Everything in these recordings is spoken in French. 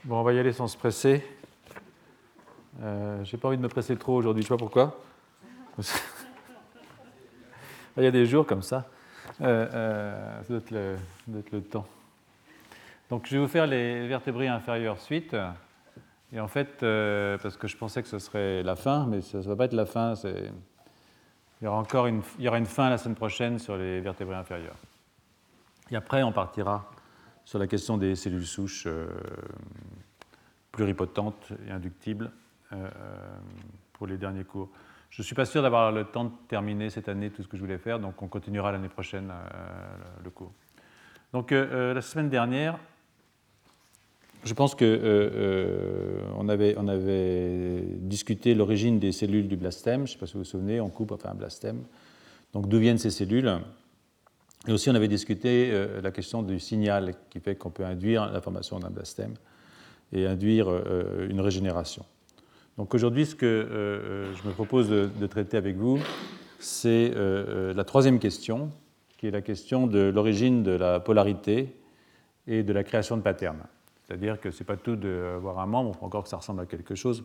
Bon, on va y aller sans se presser. J'ai pas envie de me presser trop aujourd'hui, tu vois pourquoi? Il y a des jours comme ça. Ça doit être le temps. Donc, je vais vous faire les vertébrés inférieurs suite. Et en fait, parce que je pensais que ce serait la fin, mais ça ne va pas être la fin. Il y aura une fin la semaine prochaine sur les vertébrés inférieurs. Et après, on partira sur la question des cellules souches pluripotentes et inductibles pour les derniers cours. Je ne suis pas sûr d'avoir le temps de terminer cette année tout ce que je voulais faire, donc on continuera l'année prochaine le cours. Donc la semaine dernière, je pense qu'on avait discuté l'origine des cellules du blastème. Je ne sais pas si vous vous souvenez, on coupe un blastème. Donc d'où viennent ces cellules? Et aussi on avait discuté la question du signal qui fait qu'on peut induire la formation d'un blastème et induire une régénération. Donc aujourd'hui, ce que je me propose de traiter avec vous, c'est la troisième question, qui est la question de l'origine de la polarité et de la création de patterns. C'est-à-dire que ce n'est pas tout d'avoir un membre, il faut encore que ça ressemble à quelque chose.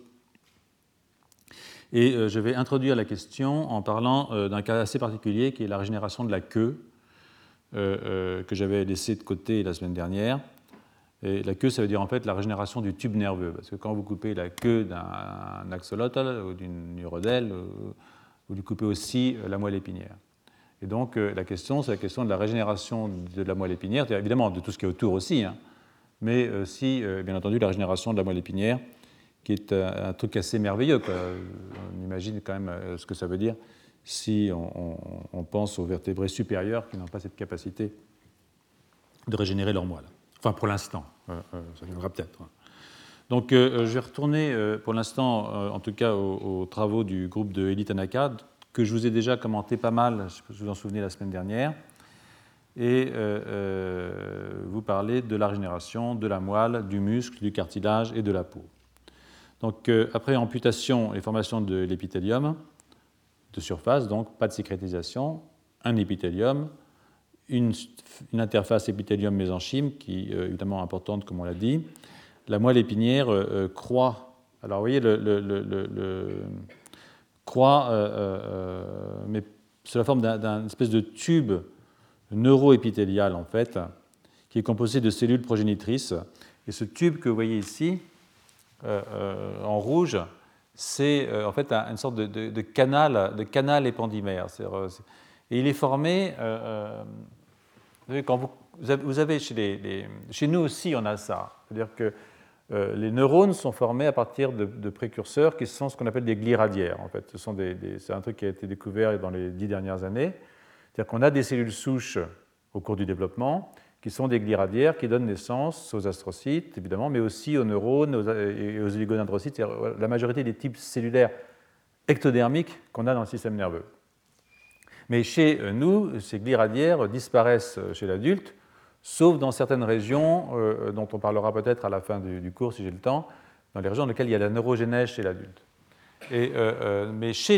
Et je vais introduire la question en parlant d'un cas assez particulier qui est la régénération de la queue, que j'avais laissé de côté la semaine dernière. Et la queue, ça veut dire en fait la régénération du tube nerveux, parce que quand vous coupez la queue d'un axolotl ou d'une urodèle, vous lui coupez aussi la moelle épinière. Et donc la question, c'est la question de la régénération de la moelle épinière, évidemment de tout ce qui est autour aussi, hein, mais aussi, bien entendu, la régénération de la moelle épinière, qui est un truc assez merveilleux, quoi. On imagine quand même ce que ça veut dire si on pense aux vertébrés supérieurs qui n'ont pas cette capacité de régénérer leur moelle. Enfin, pour l'instant, ça viendra peut-être. Donc, je vais retourner pour l'instant, en tout cas, aux travaux du groupe de Elie Tanaka, que je vous ai déjà commenté pas mal, je ne sais pas si vous vous en souvenez, la semaine dernière, et vous parler de la régénération de la moelle, du muscle, du cartilage et de la peau. Donc, après amputation et formation de l'épithélium de surface, donc pas de sécrétisation, un épithélium, une interface épithélium-mésenchyme qui est évidemment importante, comme on l'a dit. La moelle épinière croît. Alors, vous voyez, croît, mais sous la forme d'un espèce de tube neuroépithélial, en fait, qui est composé de cellules progénitrices. Et ce tube que vous voyez ici, en rouge, c'est en fait une sorte de canal épandymère. Et il est formé, vous savez, quand vous avez chez nous aussi, on a ça. C'est-à-dire que les neurones sont formés à partir de précurseurs qui sont ce qu'on appelle des glies radiaires. En fait, c'est un truc qui a été découvert dans les 10 dernières années. C'est-à-dire qu'on a des cellules souches au cours du développement qui sont des glies radiaires qui donnent naissance aux astrocytes, évidemment, mais aussi aux neurones et aux oligodendrocytes, c'est-à-dire la majorité des types cellulaires ectodermiques qu'on a dans le système nerveux. Mais chez nous, ces glies radiaires disparaissent chez l'adulte, sauf dans certaines régions, dont on parlera peut-être à la fin du cours si j'ai le temps, dans les régions dans lesquelles il y a la neurogénèse chez l'adulte. Mais chez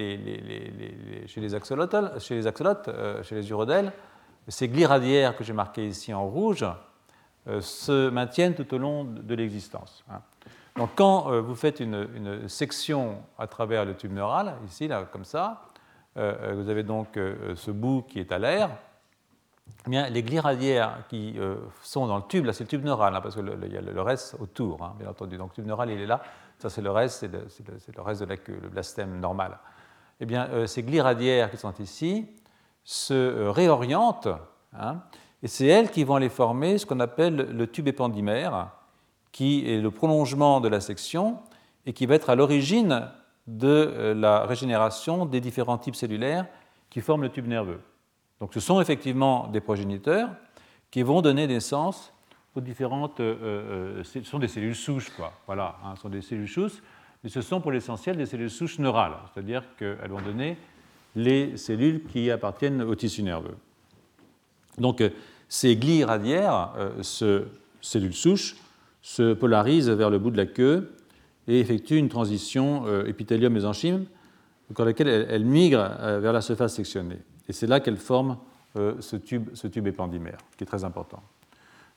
les axolotls, chez les urodèles, ces glies radiaires que j'ai marquées ici en rouge se maintiennent tout au long de l'existence. Donc quand vous faites une section à travers le tube neural, ici, là, comme ça, vous avez donc ce bout qui est à l'air. Eh bien, les glies radiaires qui sont dans le tube, là c'est le tube neural, hein, parce qu'il y a le reste autour, hein, bien entendu. Donc le tube neural il est là, ça c'est le reste, c'est le reste de la queue, le blastème normal. Eh bien, ces glies radiaires qui sont ici se réorientent, hein, et c'est elles qui vont aller former ce qu'on appelle le tube épandymère, qui est le prolongement de la section et qui va être à l'origine de la régénération des différents types cellulaires qui forment le tube nerveux. Donc ce sont effectivement des progéniteurs qui vont donner naissance aux différentes... ce sont des cellules souches, quoi. Voilà, hein, ce sont des cellules souches, mais ce sont pour l'essentiel des cellules souches neurales, c'est-à-dire qu'elles vont donner les cellules qui appartiennent au tissu nerveux. Donc ces glies radiaires, cellules souches, se polarisent vers le bout de la queue et effectuent une transition épithélium-mésenchyme dans laquelle elles migrent vers la surface sectionnée. Et c'est là qu'elles forment ce tube épandymère, qui est très important.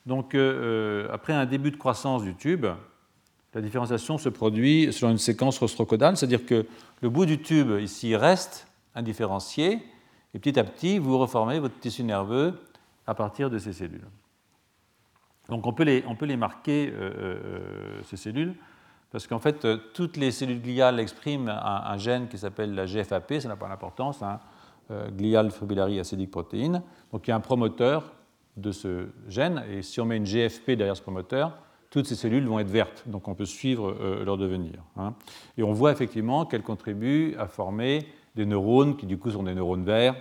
Donc, après un début de croissance du tube, la différenciation se produit selon une séquence rostro-caudale, c'est-à-dire que le bout du tube ici reste indifférencié, et petit à petit, vous reformez votre tissu nerveux à partir de ces cellules. Donc on peut les marquer, ces cellules, parce qu'en fait, toutes les cellules gliales expriment un gène qui s'appelle la GFAP, ça n'a pas d'importance, hein, Glial Fibrillary Acidic Protein. Donc il y a un promoteur de ce gène, et si on met une GFP derrière ce promoteur, toutes ces cellules vont être vertes, donc on peut suivre leur devenir. Hein. Et on voit effectivement qu'elles contribuent à former des neurones qui du coup sont des neurones verts,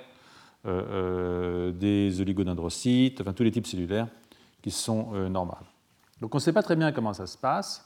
des oligodendrocytes, enfin tous les types cellulaires qui sont normales. Donc on ne sait pas très bien comment ça se passe,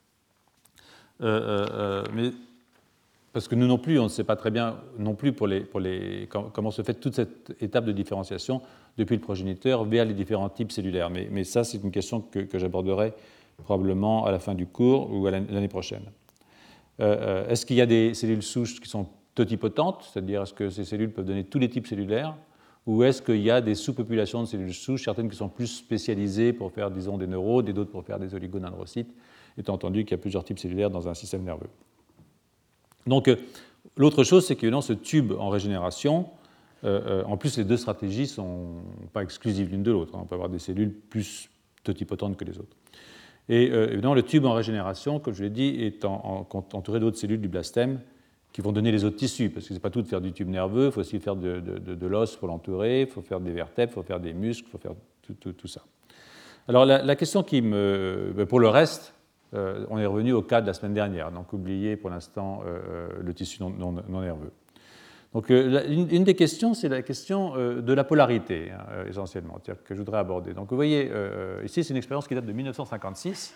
mais parce que nous non plus, on ne sait pas très bien non plus comment se fait toute cette étape de différenciation depuis le progéniteur vers les différents types cellulaires. Mais ça, c'est une question que j'aborderai probablement à la fin du cours ou à l'année prochaine. Est-ce qu'il y a des cellules souches qui sont totipotentes, c'est-à-dire est-ce que ces cellules peuvent donner tous les types cellulaires, ou est-ce qu'il y a des sous-populations de cellules souches, certaines qui sont plus spécialisées pour faire, disons, des neurones et d'autres pour faire des oligodendrocytes, étant entendu qu'il y a plusieurs types cellulaires dans un système nerveux. Donc, l'autre chose, c'est que ce tube en régénération, en plus, les deux stratégies ne sont pas exclusives l'une de l'autre. On peut avoir des cellules plus totipotentes que les autres. Et évidemment, le tube en régénération, comme je l'ai dit, est entouré d'autres cellules du blastème qui vont donner les autres tissus, parce que ce n'est pas tout de faire du tube nerveux, il faut aussi faire de l'os pour l'entourer, il faut faire des vertèbres, il faut faire des muscles, il faut faire tout ça. Alors la question pour le reste, on est revenu au cas de la semaine dernière, donc oubliez pour l'instant le tissu non nerveux. Donc une des questions, c'est la question de la polarité, essentiellement, que je voudrais aborder. Donc vous voyez, ici c'est une expérience qui date de 1956,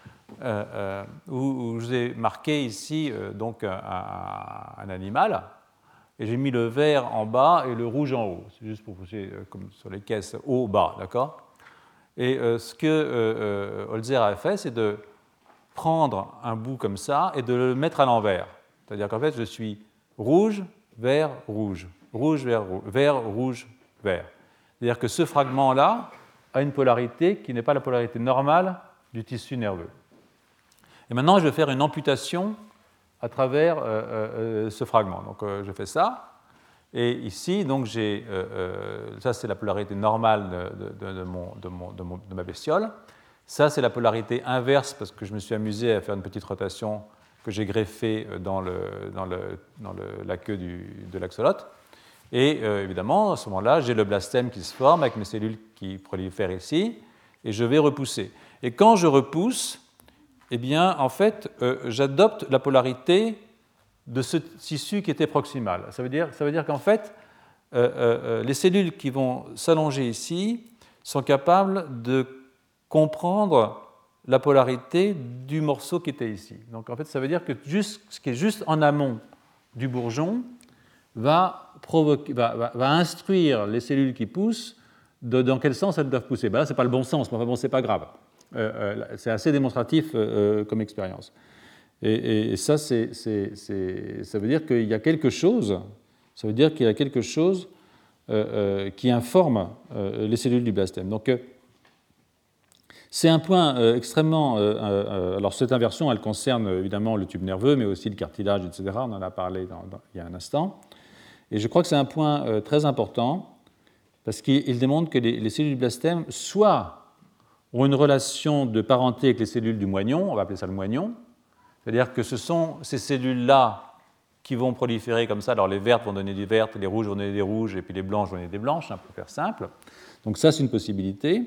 où je vous ai marqué ici donc un animal, et j'ai mis le vert en bas et le rouge en haut. C'est juste pour pousser comme sur les caisses haut-bas, d'accord? Et ce que Holzer a fait, c'est de prendre un bout comme ça et de le mettre à l'envers. C'est-à-dire qu'en fait, je suis rouge, vert, rouge, rouge, vert, rouge, vert, rouge, vert. C'est-à-dire que ce fragment-là a une polarité qui n'est pas la polarité normale du tissu nerveux. Et maintenant, je vais faire une amputation à travers ce fragment. Donc, je fais ça. Et ici, donc, ça, c'est la polarité normale de ma bestiole. Ça, c'est la polarité inverse, parce que je me suis amusé à faire une petite rotation que j'ai greffée dans la queue de l'axolote. Et évidemment, à ce moment-là, j'ai le blastème qui se forme avec mes cellules qui prolifèrent ici, et je vais repousser. Et quand je repousse, eh bien, en fait, j'adopte la polarité de ce tissu qui était proximal. Ça veut dire qu'en fait, les cellules qui vont s'allonger ici sont capables de comprendre la polarité du morceau qui était ici. Donc en fait, ça veut dire que ce qui est juste en amont du bourgeon va instruire les cellules qui poussent dans quel sens elles doivent pousser. Là, ce n'est pas le bon sens, mais enfin bon, ce n'est pas grave. C'est assez démonstratif comme expérience. Et ça, ça veut dire qu'il y a quelque chose. Ça veut dire qu'il y a quelque chose qui informe les cellules du blastème. Donc c'est un point extrêmement... alors cette inversion, elle concerne évidemment le tube nerveux, mais aussi le cartilage, etc. On en a parlé il y a un instant. Et je crois que c'est un point très important, parce qu'il démontre que les cellules du blastème, soit ont une relation de parenté avec les cellules du moignon, on va appeler ça le moignon, c'est-à-dire que ce sont ces cellules-là qui vont proliférer comme ça. Alors les vertes vont donner des vertes, les rouges vont donner des rouges, et puis les blanches vont donner des blanches, pour faire simple. Donc ça, c'est une possibilité.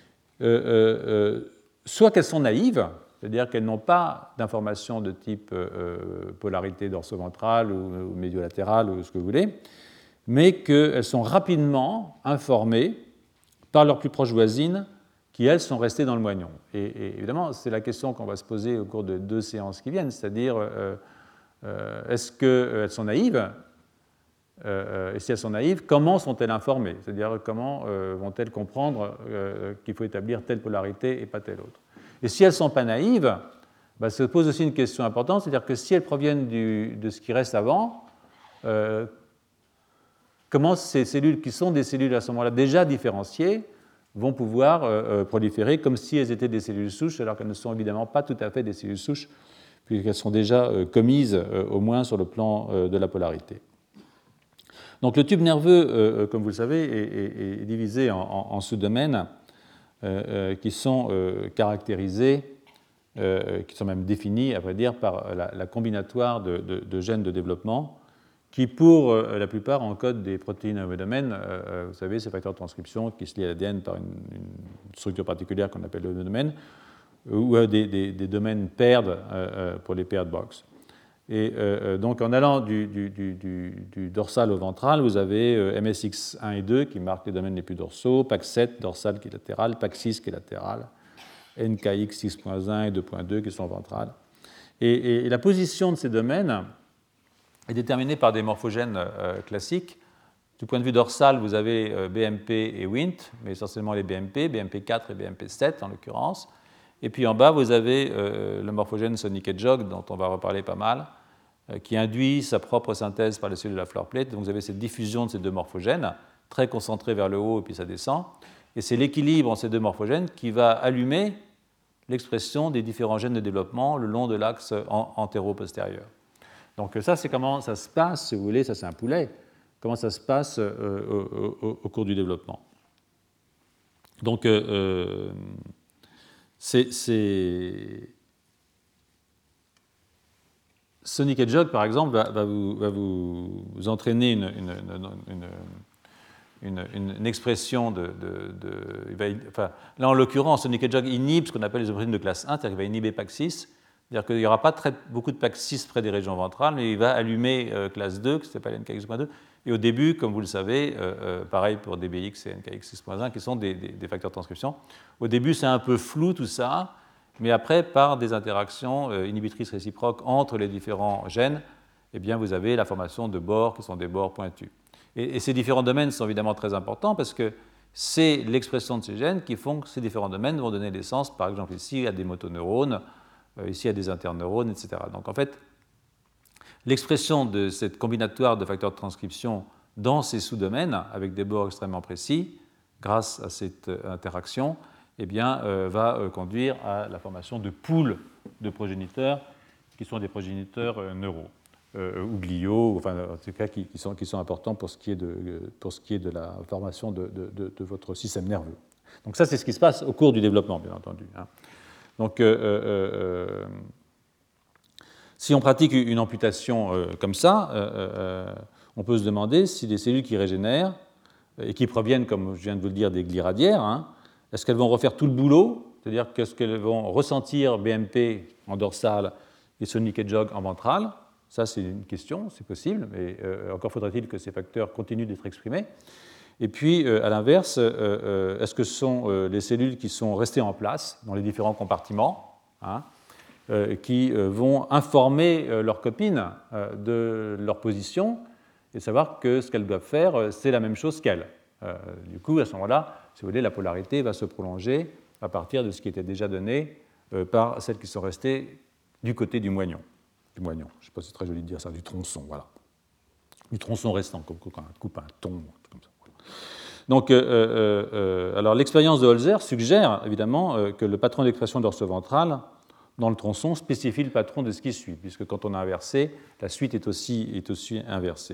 Soit qu'elles sont naïves, c'est-à-dire qu'elles n'ont pas d'informations de type polarité dorso-ventrale ou médiolatérale ou ce que vous voulez, mais qu'elles sont rapidement informées par leurs plus proches voisines qui, elles, sont restées dans le moignon. Et évidemment, c'est la question qu'on va se poser au cours de 2 séances qui viennent, c'est-à-dire est-ce qu'elles sont naïves et si elles sont naïves, comment sont-elles informées? C'est-à-dire comment vont-elles comprendre qu'il faut établir telle polarité et pas telle autre? Et si elles ne sont pas naïves, se pose aussi une question importante, c'est-à-dire que si elles proviennent de ce qui reste avant, comment ces cellules, qui sont des cellules à ce moment-là déjà différenciées, vont pouvoir proliférer comme si elles étaient des cellules souches, alors qu'elles ne sont évidemment pas tout à fait des cellules souches, puisqu'elles sont déjà commises au moins sur le plan de la polarité. Donc le tube nerveux, comme vous le savez, est divisé en sous-domaines qui sont caractérisés, qui sont même définis, à vrai dire, par la combinatoire de gènes de développement, qui, pour la plupart, encodent des protéines homodomènes. Vous savez, ces facteurs de transcription qui se lient à l'ADN par une structure particulière qu'on appelle le domaine, ou des domaines paired pour les paired box. Et donc, en allant du dorsal au ventral, vous avez MSX1 et 2 qui marquent les domaines les plus dorsaux, PAC7 dorsal qui est latéral, PAC6 qui est latéral, NKX 6.1 et 2.2 qui sont ventrales. Et la position de ces domaines est déterminée par des morphogènes classiques. Du point de vue dorsal, vous avez BMP et Wnt, mais essentiellement les BMP, BMP4 et BMP7 en l'occurrence. Et puis en bas, vous avez le morphogène Sonic Hedgehog, dont on va reparler pas mal, qui induit sa propre synthèse par les cellules de la fleur plate. Donc vous avez cette diffusion de ces deux morphogènes, très concentrée vers le haut, et puis ça descend. Et c'est l'équilibre entre ces deux morphogènes qui va allumer l'expression des différents gènes de développement le long de l'axe antéro-postérieur. Donc ça, c'est comment ça se passe, si vous voulez, ça c'est un poulet, comment ça se passe au cours du développement. Donc Sonic Hedgehog, par exemple, va vous entraîner une expression là, en l'occurrence, Sonic Hedgehog inhibe ce qu'on appelle les protéines de classe 1, c'est-à-dire qu'il va inhiber PAC6, c'est-à-dire qu'il n'y aura pas beaucoup de PAC6 près des régions ventrales, mais il va allumer classe 2, qui s'appelle NKX.2, et au début, comme vous le savez, pareil pour DBX et NKX 6.1, qui sont des facteurs de transcription. Au début, c'est un peu flou tout ça, mais après, par des interactions inhibitrices réciproques entre les différents gènes, eh bien, vous avez la formation de bords qui sont des bords pointus. Et ces différents domaines sont évidemment très importants parce que c'est l'expression de ces gènes qui font que ces différents domaines vont donner naissance, par exemple ici, à des motoneurones, ici à des interneurones, etc. Donc en fait, l'expression de cette combinatoire de facteurs de transcription dans ces sous-domaines, avec des bords extrêmement précis, grâce à cette interaction, eh bien, va conduire à la formation de poules de progéniteurs qui sont des progéniteurs neuraux ou gliaux, enfin, en tout cas qui sont importants pour ce qui est de la formation de votre système nerveux. Donc ça, c'est ce qui se passe au cours du développement, bien entendu. Donc, si on pratique une amputation comme ça, on peut se demander si les cellules qui régénèrent et qui proviennent, comme je viens de vous le dire, des glies radiaires, est-ce qu'elles vont refaire tout le boulot, c'est-à-dire qu'est-ce qu'elles vont ressentir BMP en dorsal et Sonic Hedgehog en ventral? Ça, c'est une question, c'est possible, mais encore faudrait-il que ces facteurs continuent d'être exprimés. Et puis, à l'inverse, est-ce que ce sont les cellules qui sont restées en place dans les différents compartiments qui vont informer leurs copines de leur position et savoir que ce qu'elles doivent faire, c'est la même chose qu'elles. Du coup, à ce moment-là, si vous voulez, la polarité va se prolonger à partir de ce qui était déjà donné par celles qui sont restées du côté du moignon. Je ne sais pas si c'est très joli de dire ça, du tronçon, voilà. Du tronçon restant, comme quand on coupe un thon, comme ça. Donc, alors l'expérience de Holzer suggère évidemment que le patron d'expression dorso-ventrale dans le tronçon spécifie le patron de ce qui suit, puisque quand on a inversé, la suite est aussi inversée.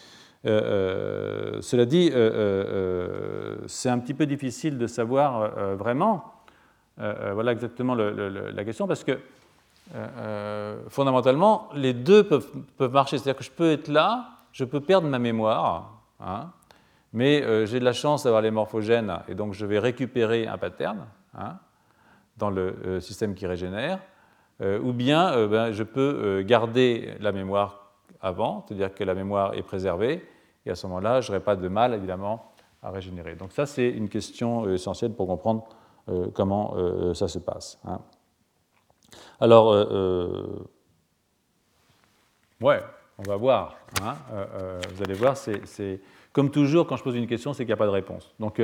Cela dit, c'est un petit peu difficile de savoir vraiment, voilà exactement la question, parce que fondamentalement, les deux peuvent marcher. C'est-à-dire que je peux être là, je peux perdre ma mémoire, mais j'ai de la chance d'avoir les morphogènes, et donc je vais récupérer un pattern dans le système qui régénère, ou bien je peux garder la mémoire avant, c'est-à-dire que la mémoire est préservée, et à ce moment-là, je n'aurai pas de mal, évidemment, à régénérer. Donc ça, c'est une question essentielle pour comprendre comment ça se passe. Alors, ouais, on va voir. Vous allez voir, c'est comme toujours, quand je pose une question, c'est qu'il n'y a pas de réponse. Donc,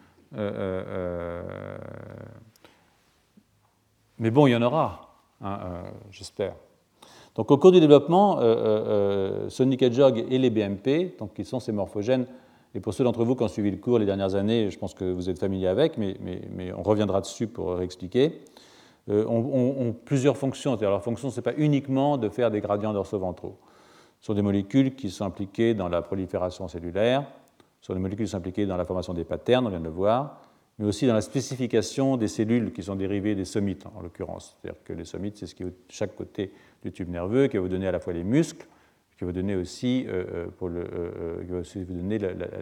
mais bon, il y en aura, j'espère. Donc, au cours du développement, Sonic Hedgehog et les BMP, donc, qui sont ces morphogènes, Et pour ceux d'entre vous qui ont suivi le cours les dernières années, je pense que vous êtes familiers avec, mais on reviendra dessus pour réexpliquer, ont plusieurs fonctions. C'est-à-dire leur fonction, ce n'est pas uniquement de faire des gradients dorso-ventraux. Ce sont des molécules qui sont impliquées dans la prolifération cellulaire, ce sont des molécules qui sont impliquées dans la formation des patterns, on vient de le voir, mais aussi dans la spécification des cellules qui sont dérivées des somites, en l'occurrence. C'est-à-dire que les somites, c'est ce qui est de chaque côté du tube nerveux, qui va vous donner à la fois les muscles, qui va vous donner aussi, qui va aussi vous donner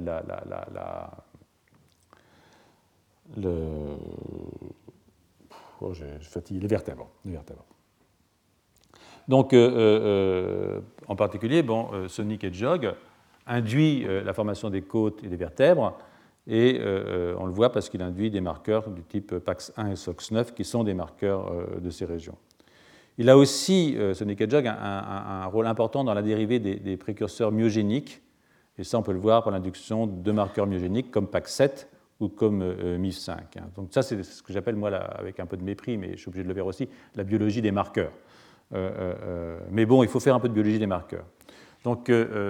je fatigue, les vertèbres. Donc, en particulier, Sonic Hedgehog induit la formation des côtes et des vertèbres, et on le voit parce qu'il induit des marqueurs du type PAX1 et SOX9, qui sont des marqueurs de ces régions. Il a aussi, Sonic Hedgehog, un rôle important dans la dérivée des précurseurs myogéniques, et ça on peut le voir par l'induction de marqueurs myogéniques comme PAX7 ou comme MIF5. Donc ça c'est ce que j'appelle, moi, avec un peu de mépris, mais je suis obligé de le faire aussi, la biologie des marqueurs. Mais bon, il faut faire un peu de biologie des marqueurs. Donc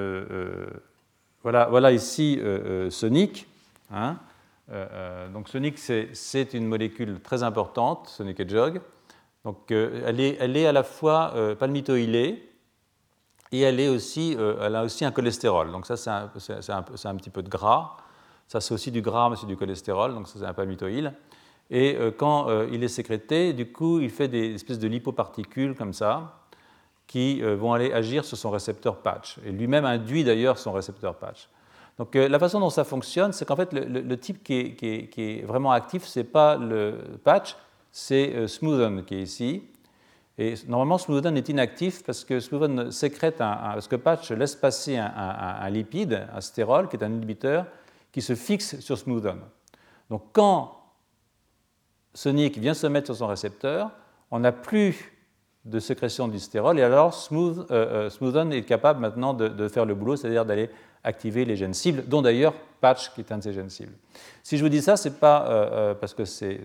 voilà ici Sonic. Donc Sonic, c'est une molécule très importante, Sonic Hedgehog. Donc elle est à la fois palmitoylée et elle a aussi un cholestérol. Donc ça, c'est un petit peu de gras. Ça, c'est aussi du gras, mais c'est du cholestérol. Donc ça, c'est un palmitoyle. Et quand il est sécrété, du coup, il fait des espèces de lipoparticules comme ça, qui vont aller agir sur son récepteur patch. Et lui-même induit d'ailleurs son récepteur patch. Donc la façon dont ça fonctionne, c'est qu'en fait, le type qui est vraiment actif, ce n'est pas le patch, c'est Smoothen qui est ici. Et normalement, Smoothen est inactif parce que Smoothen sécrète parce que patch laisse passer un lipide, un stérol, qui est un inhibiteur, qui se fixe sur Smoothen. Donc quand Sonic vient se mettre sur son récepteur, on n'a plus de sécrétion du stérol, et alors Smoothen est capable maintenant de faire le boulot, c'est-à-dire d'aller activer les gènes cibles, dont d'ailleurs Patch, qui est un de ces gènes cibles. Si je vous dis ça, c'est pas parce que c'est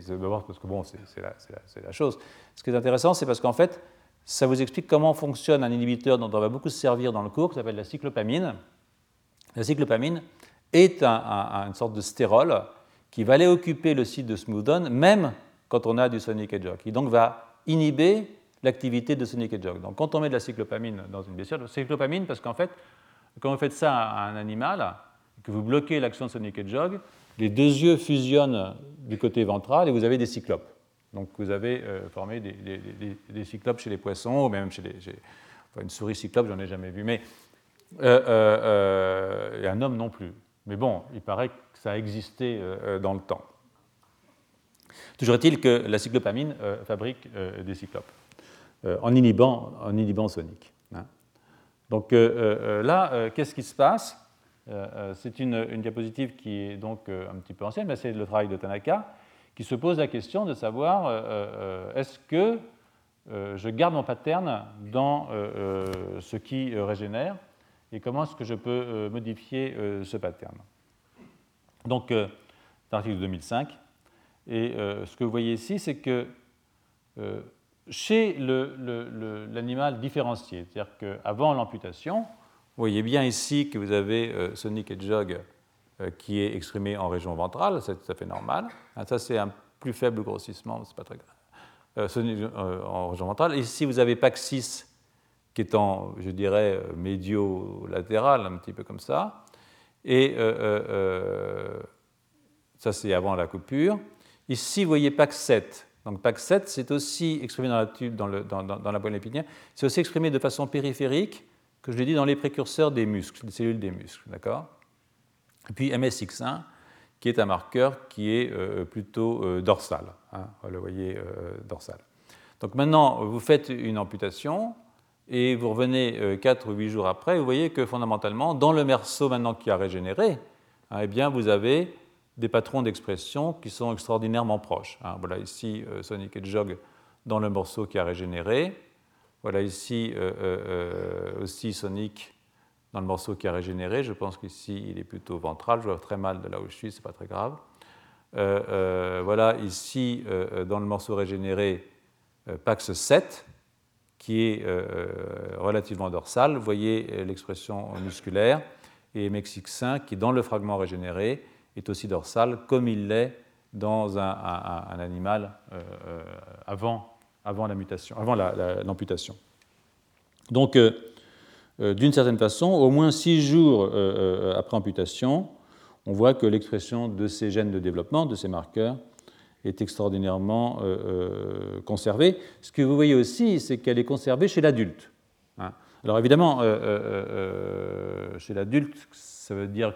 la chose. Ce qui est intéressant, c'est parce qu'en fait, ça vous explique comment fonctionne un inhibiteur dont on va beaucoup se servir dans le cours, qui s'appelle la cyclopamine. La cyclopamine est une sorte de stérol qui va aller occuper le site de Smoothen, même quand on a du Sonic Hedgehog, qui donc va inhiber l'activité de Sonic Hedgehog. Donc quand on met de la cyclopamine dans une blessure, cyclopamine parce qu'en fait, quand vous faites ça à un animal, que vous bloquez l'action de Sonic Hedgehog, les deux yeux fusionnent du côté ventral et vous avez des cyclopes. Donc vous avez formé des cyclopes chez les poissons, ou même chez une souris cyclope, j'en ai jamais vu, mais et un homme non plus. Mais bon, il paraît que ça a existé dans le temps. Toujours est-il que la cyclopamine fabrique des cyclopes en inhibant Sonic. Donc là, qu'est-ce qui se passe? C'est une diapositive qui est donc un petit peu ancienne, mais c'est le travail de Tanaka, qui se pose la question de savoir est-ce que je garde mon pattern dans ce qui régénère, et comment est-ce que je peux modifier ce pattern. Donc, c'est un article de 2005, et ce que vous voyez ici, c'est que chez l'animal différencié, c'est-à-dire qu'avant l'amputation, vous voyez bien ici que vous avez Sonic Hedgehog qui est exprimé en région ventrale, c'est tout à fait normal. Ça, c'est un plus faible grossissement, c'est pas très grave. Sonic en région ventrale. Ici, vous avez PAX6 qui est en, je dirais, médio-latéral, un petit peu comme ça. Et ça, c'est avant la coupure. Ici, vous voyez PAX7. Donc PAX7, c'est aussi exprimé dans la poêle lipidien, c'est aussi exprimé de façon périphérique, que je l'ai dit, dans les précurseurs des muscles, des cellules des muscles. D'accord ? Et puis MSX1, qui est un marqueur qui est plutôt dorsal. Vous le voyez, dorsal. Donc maintenant, vous faites une amputation et vous revenez 4 ou 8 jours après, vous voyez que fondamentalement, dans le merceau maintenant qui a régénéré, eh bien, vous avez des patrons d'expression qui sont extraordinairement proches. Voilà ici Sonic Hedgehog dans le morceau qui a régénéré. Voilà ici aussi Sonic dans le morceau qui a régénéré. Je pense qu'ici il est plutôt ventral. Je vois très mal de là où je suis, c'est pas très grave. Voilà ici dans le morceau régénéré PAX7 qui est relativement dorsal. Vous voyez l'expression musculaire. et MXX5 qui, dans le fragment régénéré, est aussi dorsal, comme il l'est dans un animal avant la mutation, avant l'amputation. Donc, d'une certaine façon, au moins 6 jours après amputation, on voit que l'expression de ces gènes de développement, de ces marqueurs, est extraordinairement conservée. Ce que vous voyez aussi, c'est qu'elle est conservée chez l'adulte. Hein. Alors évidemment, chez l'adulte, ça veut dire,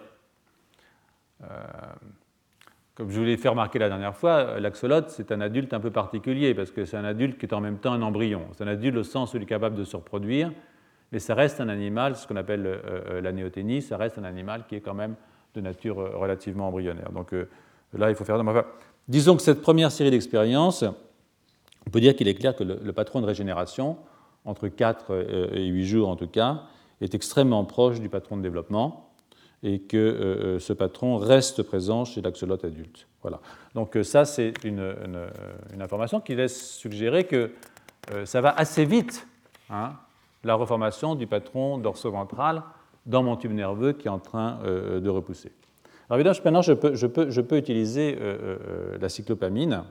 comme je vous l'ai fait remarquer la dernière fois, l'axolote, c'est un adulte un peu particulier, parce que c'est un adulte qui est en même temps un embryon. C'est un adulte au sens où il est capable de se reproduire, mais ça reste un animal, ce qu'on appelle la néothénie, ça reste un animal qui est quand même de nature relativement embryonnaire. Donc là, il faut faire... Enfin, disons que cette première série d'expériences, on peut dire qu'il est clair que le patron de régénération, entre 4 et 8 jours en tout cas, est extrêmement proche du patron de développement et que ce patron reste présent chez l'axolote adulte. Voilà. Donc ça, c'est une information qui laisse suggérer que ça va assez vite, hein, la reformation du patron dorsoventral dans mon tube nerveux qui est en train de repousser. Alors évidemment, maintenant, je peux utiliser la cyclopamine.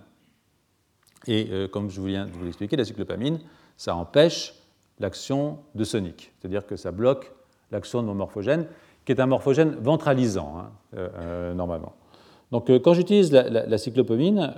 Et comme je viens de vous l'expliquer, la cyclopamine, ça empêche l'action de sonic, c'est-à-dire que ça bloque l'action de mon morphogène, qui est un morphogène ventralisant, hein, normalement. Donc quand j'utilise la cyclopamine,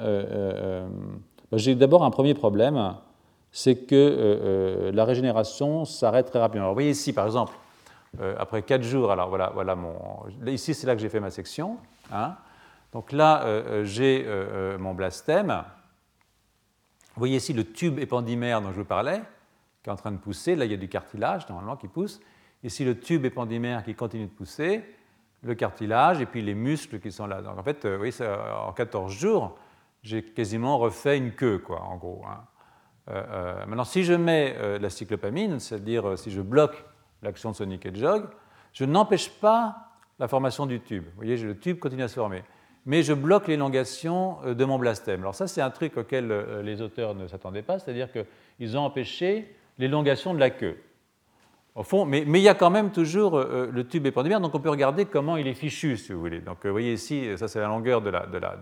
j'ai d'abord un premier problème, c'est que la régénération s'arrête très rapidement. Alors, vous voyez ici, par exemple, après 4 jours, alors voilà ici c'est là que j'ai fait ma section. Hein. Donc là, j'ai mon blastème. Vous voyez ici le tube épandymère dont je vous parlais, qui est en train de pousser. Là, il y a du cartilage, normalement, qui pousse. Ici, le tube épandymère qui continue de pousser, le cartilage, et puis les muscles qui sont là. Donc, en fait, vous voyez, en 14 jours, j'ai quasiment refait une queue, quoi, en gros. Hein. Maintenant, si je mets la cyclopamine, c'est-à-dire si je bloque l'action de Sonic Hedgehog, je n'empêche pas la formation du tube. Vous voyez, le tube continue à se former. Mais je bloque l'élongation de mon blastème. Alors ça, c'est un truc auquel les auteurs ne s'attendaient pas, c'est-à-dire qu'ils ont empêché l'élongation de la queue. Au fond, mais il y a quand même toujours le tube épandymère, donc on peut regarder comment il est fichu, si vous voulez. Donc vous voyez ici, ça c'est la longueur de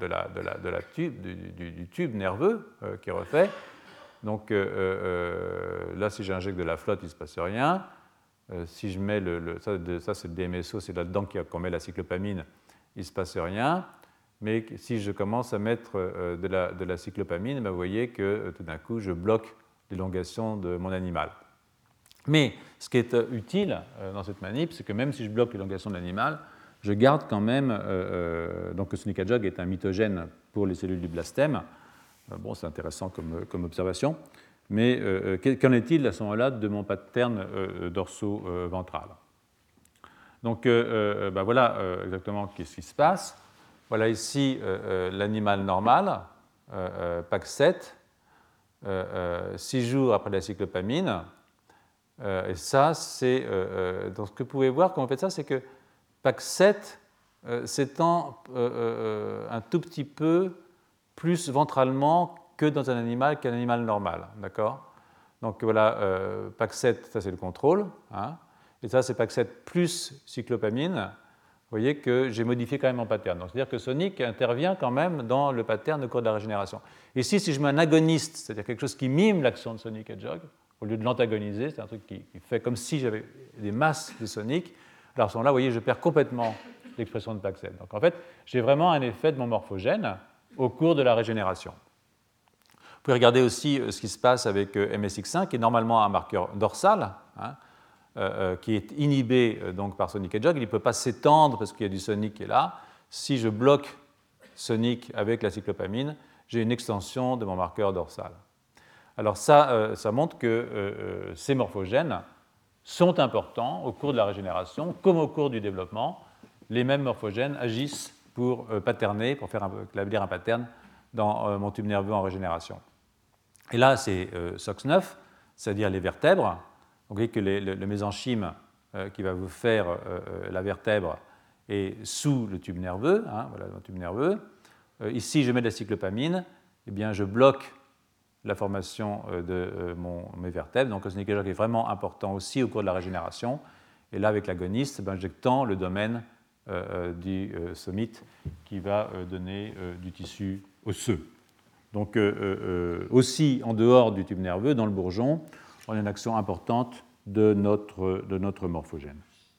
du tube nerveux qui est refait. Donc là, si j'injecte de la flotte, il ne se passe rien. Si je mets ça c'est le DMSO, c'est là-dedans qu'on met la cyclopamine, il ne se passe rien. Mais si je commence à mettre de la cyclopamine, ben vous voyez que tout d'un coup, je bloque l'élongation de mon animal. Mais ce qui est utile dans cette manip, c'est que même si je bloque l'élongation de l'animal, je garde quand même. Donc le Sonic Hedgehog est un mitogène pour les cellules du blastème. Bon, c'est intéressant comme observation. Mais qu'en est-il à ce moment-là de mon pattern dorso-ventral? Donc ben voilà exactement ce qui se passe. Voilà ici l'animal normal, PAC7, 6 jours après la cyclopamine. Et ça, c'est. Donc ce que vous pouvez voir quand on fait ça, c'est que PAC7 s'étend un tout petit peu plus ventralement que dans un animal qu'un animal normal. D'accord? Donc voilà, PAC7, ça c'est le contrôle. Hein, et ça, c'est PAC7 plus cyclopamine. Vous voyez que j'ai modifié quand même mon pattern. Donc, c'est-à-dire que Sonic intervient quand même dans le pattern au cours de la régénération. Ici, si je mets un agoniste, c'est-à-dire quelque chose qui mime l'action de Sonic Hedgehog, au lieu de l'antagoniser, c'est un truc qui fait comme si j'avais des masses de Sonic, alors à ce moment-là, vous voyez, je perds complètement l'expression de PAC7. Donc en fait, j'ai vraiment un effet de mon morphogène au cours de la régénération. Vous pouvez regarder aussi ce qui se passe avec MSX5, qui est normalement un marqueur dorsal, hein, qui est inhibé donc par Sonic Hedgehog. Il ne peut pas s'étendre parce qu'il y a du Sonic qui est là. Si je bloque Sonic avec la cyclopamine, j'ai une extension de mon marqueur dorsal. Alors ça montre que ces morphogènes sont importants au cours de la régénération, comme au cours du développement. Les mêmes morphogènes agissent pour patterner, pour faire établir un pattern dans mon tube nerveux en régénération. Et là, c'est SOX9, c'est-à-dire les vertèbres. Vous voyez que le mésenchyme qui va vous faire la vertèbre est sous le tube nerveux. Hein, voilà le tube nerveux. Ici, je mets de la cyclopamine. Eh bien, je bloque la formation de mes vertèbres. Donc, le Sonic Hedgehog est vraiment important aussi au cours de la régénération. et là, avec l'agoniste, injectant le domaine du somite qui va donner du tissu osseux. Donc, aussi en dehors du tube nerveux, dans le bourgeon, on a une action importante de notre morphogène.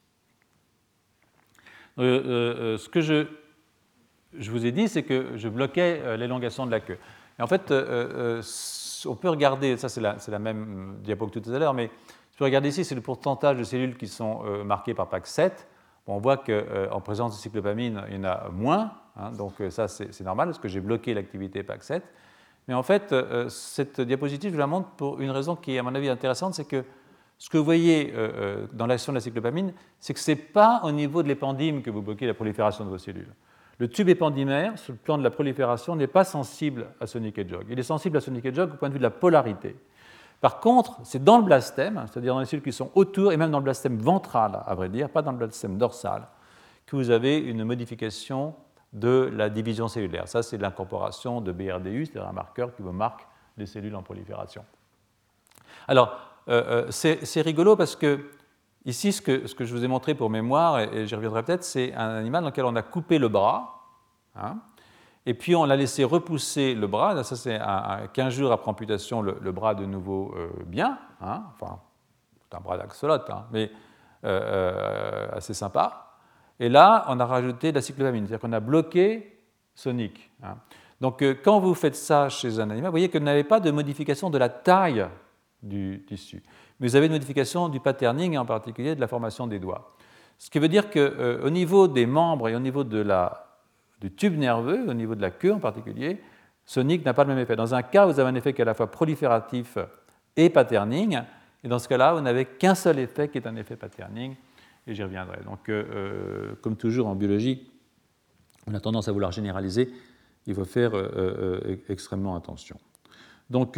Ce que je vous ai dit, c'est que je bloquais l'élongation de la queue. Et en fait, on peut regarder, ça c'est la même diapo que tout à l'heure, mais on peut regarder ici, c'est le pourcentage de cellules qui sont marquées par PAX7. Bon, on voit qu'en présence de cyclopamine, il y en a moins, hein, donc ça c'est normal, parce que j'ai bloqué l'activité PAX7. Mais en fait, cette diapositive, je la montre pour une raison qui est, à mon avis, intéressante, c'est que ce que vous voyez dans l'action de la cyclopamine, c'est que ce n'est pas au niveau de l'épendyme que vous bloquez la prolifération de vos cellules. Le tube épendymaire, sur le plan de la prolifération, n'est pas sensible à Sonic Hedgehog. Il est sensible à Sonic Hedgehog au point de vue de la polarité. Par contre, c'est dans le blastème, c'est-à-dire dans les cellules qui sont autour, et même dans le blastème ventral, à vrai dire, pas dans le blastème dorsal, que vous avez une modification de la division cellulaire. Ça, c'est l'incorporation de BRDU, c'est-à-dire un marqueur qui vous marque les cellules en prolifération. Alors, c'est rigolo parce que ici, ce que je vous ai montré pour mémoire, et j'y reviendrai peut-être, c'est un animal dans lequel on a coupé le bras, hein, et puis on a laissé repousser le bras. Ça, c'est 15 jours après amputation, le bras de nouveau bien, hein, enfin, c'est un bras d'axolote, hein, mais assez sympa. Et là, on a rajouté de la cyclopamine, c'est-à-dire qu'on a bloqué Sonic. Hein. Donc, quand vous faites ça chez un animal, vous voyez que vous n'avez pas de modification de la taille du tissu, mais vous avez une modification du patterning et en particulier de la formation des doigts. Ce qui veut dire qu'au niveau des membres et au niveau du tube nerveux, au niveau de la queue en particulier, Sonic n'a pas le même effet. Dans un cas, vous avez un effet qui est à la fois prolifératif et patterning, et dans ce cas-là, vous n'avez qu'un seul effet qui est un effet patterning, et j'y reviendrai. Donc, comme toujours en biologie, on a tendance à vouloir généraliser, il faut faire extrêmement attention. Donc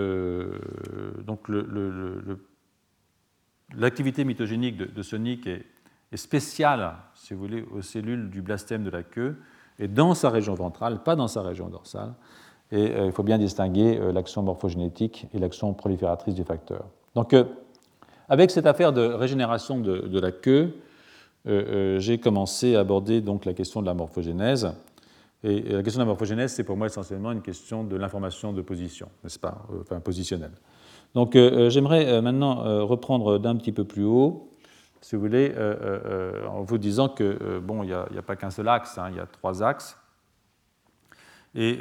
l'activité mitogénique de Sonic est spéciale, si vous voulez, aux cellules du blastème de la queue, et dans sa région ventrale, pas dans sa région dorsale. Et il faut bien distinguer l'action morphogénétique et l'action prolifératrice du facteur. Donc, avec cette affaire de régénération de la queue, j'ai commencé à aborder donc la question de la morphogénèse. Et la question de la morphogénèse, c'est pour moi essentiellement une question de l'information de position, n'est-ce pas, enfin positionnelle. Donc j'aimerais maintenant reprendre d'un petit peu plus haut, si vous voulez, en vous disant que, bon, il n'y a pas qu'un seul axe, hein, il y a 3 axes. Et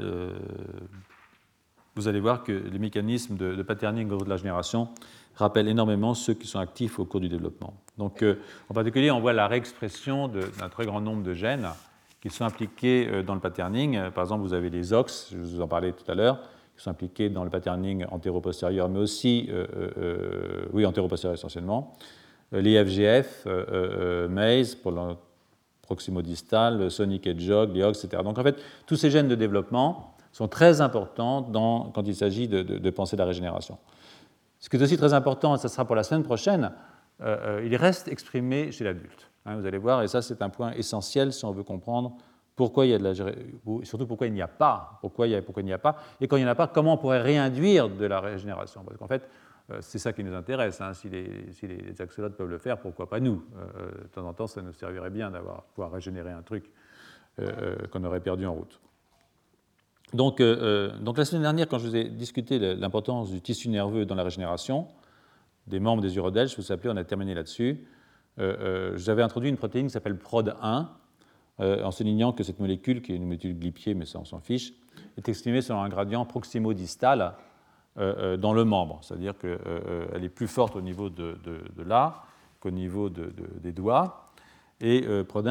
vous allez voir que les mécanismes de patterning de la génération rappellent énormément ceux qui sont actifs au cours du développement. Donc, en particulier, on voit la réexpression d'un très grand nombre de gènes qui sont impliqués dans le patterning. Par exemple, vous avez les OX, je vous en parlais tout à l'heure, qui sont impliqués dans le patterning antéro-postérieur, mais aussi, oui, antéro-postérieur essentiellement, les FGF, MAZE pour le proximodistal, Sonic Hedgehog, les OX, etc. Donc, en fait, tous ces gènes de développement sont très importants quand il s'agit de penser la régénération. Ce qui est aussi très important, et ça sera pour la semaine prochaine, il reste exprimé chez l'adulte. Vous allez voir, et ça c'est un point essentiel si on veut comprendre pourquoi il y a de la surtout pourquoi il n'y a pas, pourquoi il n'y a pas, et quand il n'y en a pas, comment on pourrait réinduire de la régénération. Parce qu'en fait, c'est ça qui nous intéresse. Hein. Si les axolotes peuvent le faire, pourquoi pas nous? De temps en temps, ça nous servirait bien pouvoir régénérer un truc qu'on aurait perdu en route. Donc la semaine dernière, quand je vous ai discuté de l'importance du tissu nerveux dans la régénération, des membres des urodèles, je vous appelais, on a terminé là-dessus. J'avais introduit une protéine qui s'appelle PROD1, en soulignant que cette molécule, qui est une molécule glypier, mais ça on s'en fiche, est exprimée selon un gradient proximodistal dans le membre, c'est-à-dire qu'elle est plus forte au niveau de là qu'au niveau des doigts. Et PROD1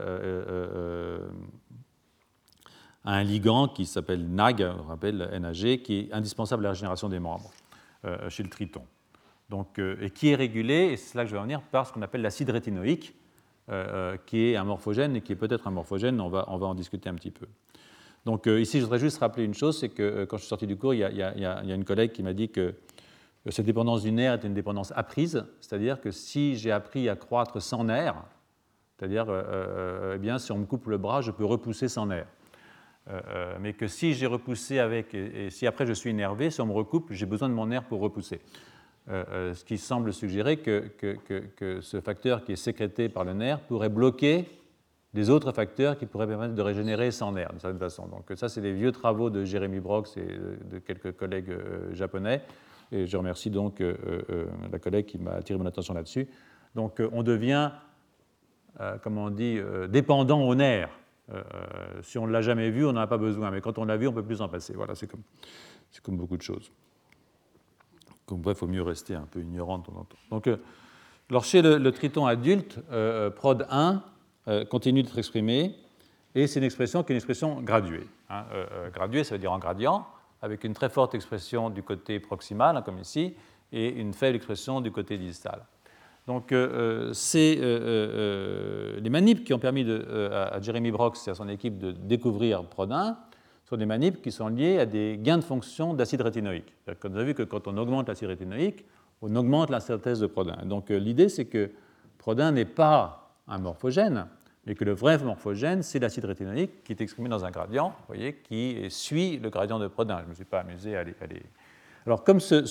a un ligand qui s'appelle NAG, on rappelle NAG, qui est indispensable à la régénération des membres chez le triton. Donc, et qui est régulé, et c'est là que je vais en venir, par ce qu'on appelle l'acide rétinoïque, qui est un morphogène et qui est peut-être un morphogène, on va en discuter un petit peu. Donc ici, je voudrais juste rappeler une chose, c'est que quand je suis sorti du cours, il y a une collègue qui m'a dit que cette dépendance du nerf est une dépendance apprise, c'est-à-dire que si j'ai appris à croître sans nerf, c'est-à-dire eh bien, si on me coupe le bras, je peux repousser sans nerf. Mais que si j'ai repoussé avec, et si après je suis énervé, si on me recoupe, j'ai besoin de mon nerf pour repousser. ce qui semble suggérer que ce facteur qui est sécrété par le nerf pourrait bloquer des autres facteurs qui pourraient permettre de régénérer sans nerf, d'une certaine façon. Donc ça, c'est des vieux travaux de Jeremy Brox et de quelques collègues japonais. Et je remercie donc la collègue qui m'a attiré mon attention là-dessus. Donc on devient, comment on dit, dépendant au nerf. Si on ne l'a jamais vu, on n'en a pas besoin. Mais quand on l'a vu, on ne peut plus en passer. Voilà, c'est comme beaucoup de choses. Comme quoi, il faut mieux rester un peu ignorant de temps en temps. Donc, alors chez le triton adulte, prod 1 continue d'être exprimé, et c'est une expression qui est une expression graduée. Graduée, ça veut dire en gradient, avec une très forte expression du côté proximal, comme ici, et une faible expression du côté distal. Donc, c'est les manips qui ont permis à Jeremy Brox et à son équipe de découvrir prod 1 sont des manips qui sont liés à des gains de fonction d'acide rétinoïque. On a vu que quand on augmente l'acide rétinoïque, on augmente la synthèse de prod 1. Donc, l'idée, c'est que prod 1 n'est pas un morphogène, mais que le vrai morphogène, c'est l'acide rétinoïque qui est exprimé dans un gradient, vous voyez, qui suit le gradient de prod 1. Je ne me suis pas amusé à les... Alors, comme cette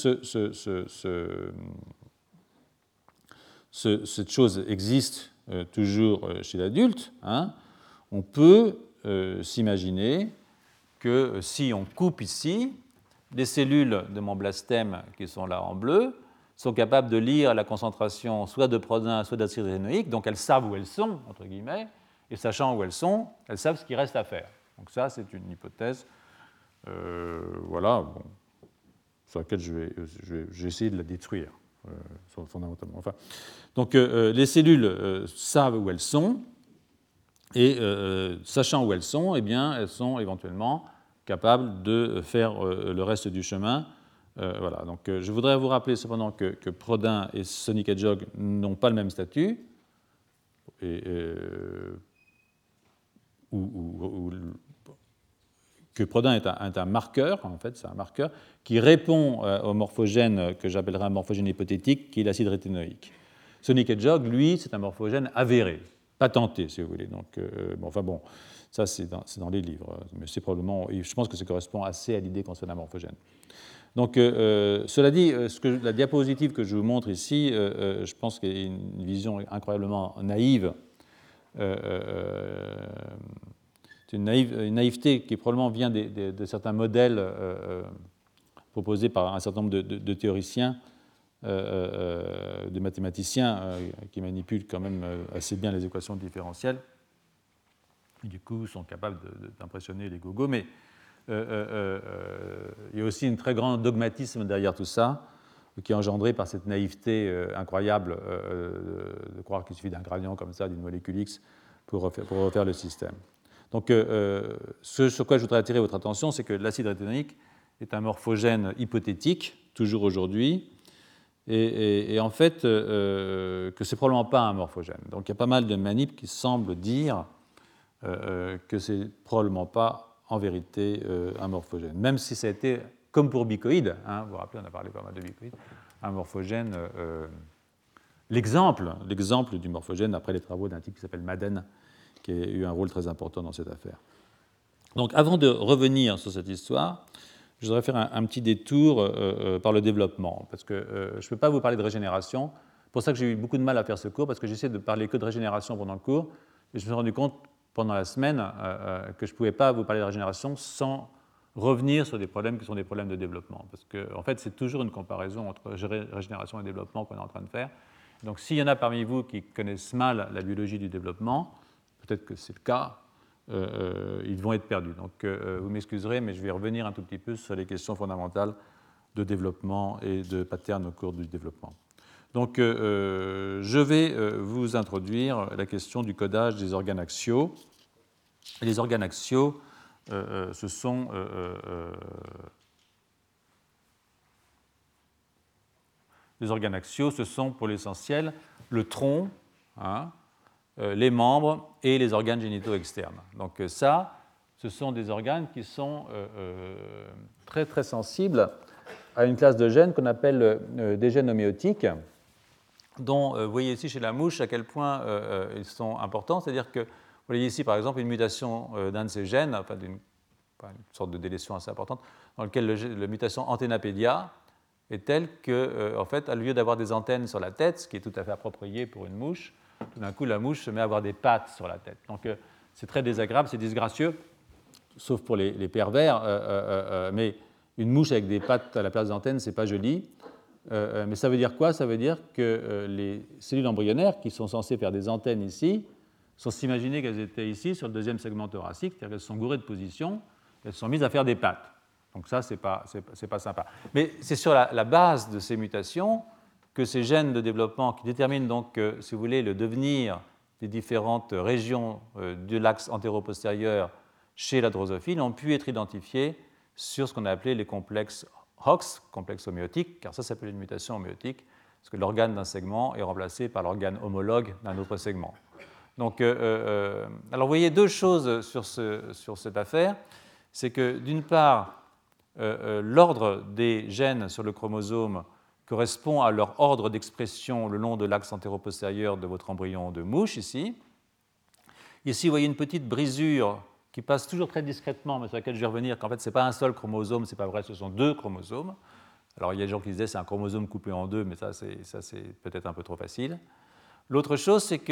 chose existe toujours chez l'adulte, on peut s'imaginer que si on coupe ici, les cellules de mon blastème qui sont là en bleu sont capables de lire la concentration soit de prod 1, soit d'acide rétinoïque, donc elles savent où elles sont, entre guillemets, et sachant où elles sont, elles savent ce qu'il reste à faire. Donc ça, c'est une hypothèse, voilà, bon, sur laquelle je vais essayer de la détruire, fondamentalement. Enfin, donc les cellules savent où elles sont, et sachant où elles sont, eh bien, elles sont éventuellement capables de faire le reste du chemin. Voilà. Donc, je voudrais vous rappeler cependant que prod 1 et Sonic Hedgehog n'ont pas le même statut, que prod 1 est un marqueur, en fait, c'est un marqueur qui répond au morphogène que j'appellerais un morphogène hypothétique, qui est l'acide rétinoïque. Sonic Hedgehog, lui, c'est un morphogène avéré, patenté, si vous voulez. Donc, bon, ça, c'est dans les livres, mais c'est probablement, je pense que ça correspond assez à l'idée concernant un morphogène. Donc, cela dit, la diapositive que je vous montre ici, je pense qu'il y a une vision incroyablement naïve. C'est une naïveté qui probablement vient de certains modèles proposés par un certain nombre de théoriciens, de mathématiciens qui manipulent quand même assez bien les équations différentielles. Et du coup, sont capables d'impressionner les gogos. Mais il y a aussi un très grand dogmatisme derrière tout ça, qui est engendré par cette naïveté incroyable de croire qu'il suffit d'un gradient comme ça, d'une molécule X, pour refaire le système. Donc, ce sur quoi je voudrais attirer votre attention, c'est que l'acide rétinoïque est un morphogène hypothétique, toujours aujourd'hui, et en fait, que ce n'est probablement pas un morphogène. Donc, il y a pas mal de manips qui semblent dire que ce n'est probablement pas, en vérité, un morphogène. Même si ça a été, comme pour bicoïde, vous vous rappelez, on a parlé pas mal de bicoïde, un morphogène, l'exemple du morphogène après les travaux d'un type qui s'appelle Madden, qui a eu un rôle très important dans cette affaire. Donc, avant de revenir sur cette histoire, je voudrais faire un petit détour par le développement, parce que je ne peux pas vous parler de régénération. C'est pour ça que j'ai eu beaucoup de mal à faire ce cours, parce que j'essaie de parler que de régénération pendant le cours, et je me suis rendu compte pendant la semaine que je ne pouvais pas vous parler de régénération sans revenir sur des problèmes qui sont des problèmes de développement, parce que en fait, c'est toujours une comparaison entre régénération et développement qu'on est en train de faire. Donc, s'il y en a parmi vous qui connaissent mal la biologie du développement, peut-être que c'est le cas, ils vont être perdus. Donc, vous m'excuserez, mais je vais revenir un tout petit peu sur les questions fondamentales de développement et de pattern au cours du développement. Donc, je vais vous introduire la question du codage des organes axiaux. Les organes axiaux, ce sont les organes axiaux, ce sont pour l'essentiel le tronc, les membres et les organes génitaux externes. Donc ça, ce sont des organes qui sont très très sensibles à une classe de gènes qu'on appelle des gènes homéotiques, dont vous voyez ici chez la mouche à quel point ils sont importants. C'est-à-dire que vous voyez ici par exemple une mutation d'un de ces gènes, une sorte de délétion assez importante, dans laquelle la mutation Antennapedia est telle que, en fait, au lieu d'avoir des antennes sur la tête, ce qui est tout à fait approprié pour une mouche, tout d'un coup, la mouche se met à avoir des pattes sur la tête. Donc, c'est très désagréable, c'est disgracieux, sauf pour les pervers, mais une mouche avec des pattes à la place des antennes, ce n'est pas joli. Mais ça veut dire quoi? Ça veut dire que les cellules embryonnaires, qui sont censées faire des antennes ici, sont s'imaginées qu'elles étaient ici, sur le deuxième segment thoracique, c'est-à-dire qu'elles sont gourées de position, elles sont mises à faire des pattes. Donc ça, ce n'est pas sympa. Mais c'est sur la base de ces mutations que ces gènes de développement qui déterminent donc, si vous voulez, le devenir des différentes régions de l'axe antéro-postérieur chez la drosophile ont pu être identifiés sur ce qu'on a appelé les complexes Hox, complexes homéotiques, car ça s'appelle une mutation homéotique, parce que l'organe d'un segment est remplacé par l'organe homologue d'un autre segment. Donc, alors vous voyez deux choses sur cette affaire, c'est que d'une part, l'ordre des gènes sur le chromosome correspond à leur ordre d'expression le long de l'axe antéro-postérieur de votre embryon de mouche ici. Ici, vous voyez une petite brisure qui passe toujours très discrètement, mais sur laquelle je vais revenir, qu'en fait, ce n'est pas un seul chromosome, ce n'est pas vrai, ce sont deux chromosomes. Alors, il y a des gens qui disaient c'est un chromosome coupé en deux, mais ça c'est peut-être un peu trop facile. L'autre chose, c'est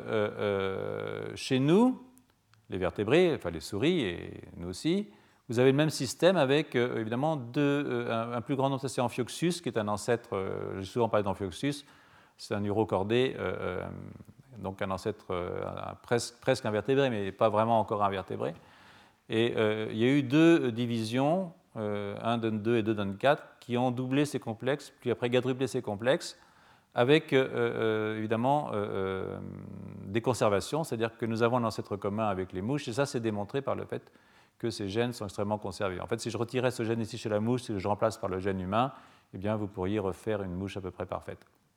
que chez nous, les vertébrés, enfin les souris et nous aussi, vous avez le même système avec évidemment un plus grand nombre, ça c'est Amphioxus, qui est un ancêtre, j'ai souvent parlé d'Amphioxus, c'est un urocordé, donc un ancêtre presque invertébré, mais pas vraiment encore invertébré. Et il y a eu deux divisions, 1 donne 2 et 2 donne 4, qui ont doublé ces complexes, puis après quadruplé ces complexes, avec évidemment des conservations, c'est-à-dire que nous avons un ancêtre commun avec les mouches, et ça c'est démontré par le fait que ces gènes sont extrêmement conservés. En fait, si je retirais ce gène ici chez la mouche, si je remplace par le gène humain, eh bien, vous pourriez refaire une mouche à peu près parfaite.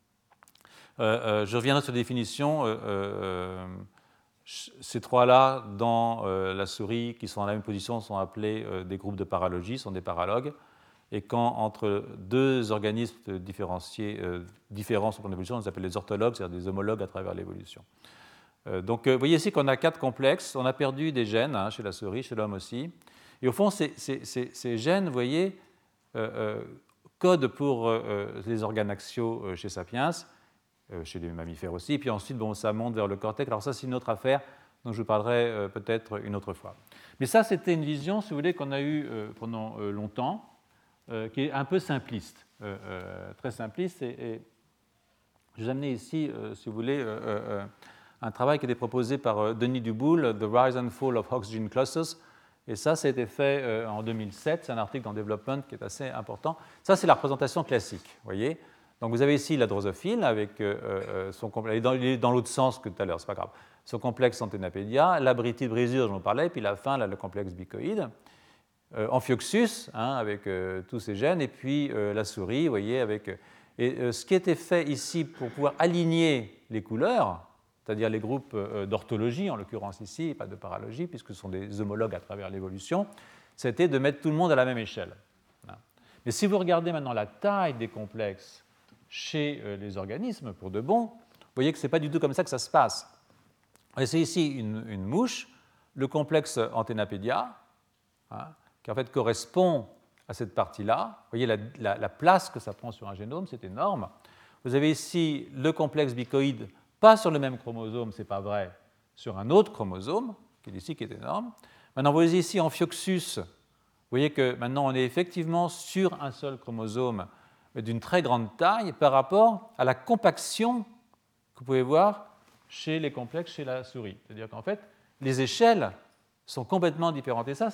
Je reviendrai sur la définition. Ces trois-là, dans la souris, qui sont dans la même position, sont appelés des groupes de paralogie, sont des paralogues. Et quand entre deux organismes différenciés, différents sur le plan d'évolution, on les appelle les orthologues, c'est-à-dire des homologues à travers l'évolution. Donc, vous voyez ici qu'on a 4 complexes. On a perdu des gènes chez la souris, chez l'homme aussi. Et au fond, ces gènes, vous voyez, codent pour les organes axiaux chez Sapiens, chez les mammifères aussi. Et puis ensuite, bon, ça monte vers le cortex. Alors ça, c'est une autre affaire dont je vous parlerai peut-être une autre fois. Mais ça, c'était une vision, si vous voulez, qu'on a eue pendant longtemps, qui est un peu simpliste, très simpliste. Et je vous ai amené ici, si vous voulez, un travail qui a été proposé par Denis Duboul, The Rise and Fall of Hox Gene Clusters. Et ça a été fait en 2007. C'est un article dans Development qui est assez important. Ça, c'est la représentation classique, vous voyez. Donc, vous avez ici la drosophile avec son complexe. Il est dans l'autre sens que tout à l'heure, c'est pas grave. Son complexe Antennapedia, la britide brisure dont je vous parlais, puis la fin, là, le complexe bicoïde. Amphioxus, avec tous ces gènes, et puis la souris, vous voyez, avec. Et ce qui était fait ici pour pouvoir aligner les couleurs, c'est-à-dire les groupes d'orthologie, en l'occurrence ici, et pas de paralogie, puisque ce sont des homologues à travers l'évolution, c'était de mettre tout le monde à la même échelle. Mais si vous regardez maintenant la taille des complexes chez les organismes, pour de bon, vous voyez que ce n'est pas du tout comme ça que ça se passe. C'est ici une mouche, le complexe Antennapedia, qui en fait correspond à cette partie-là. Vous voyez la place que ça prend sur un génome, c'est énorme. Vous avez ici le complexe bicoïde, pas sur le même chromosome, ce n'est pas vrai, sur un autre chromosome, qui est ici, qui est énorme. Maintenant, vous voyez ici Amphioxus. Vous voyez que maintenant, on est effectivement sur un seul chromosome d'une très grande taille par rapport à la compaction que vous pouvez voir chez les complexes chez la souris. C'est-à-dire qu'en fait, les échelles sont complètement différentes. Et ça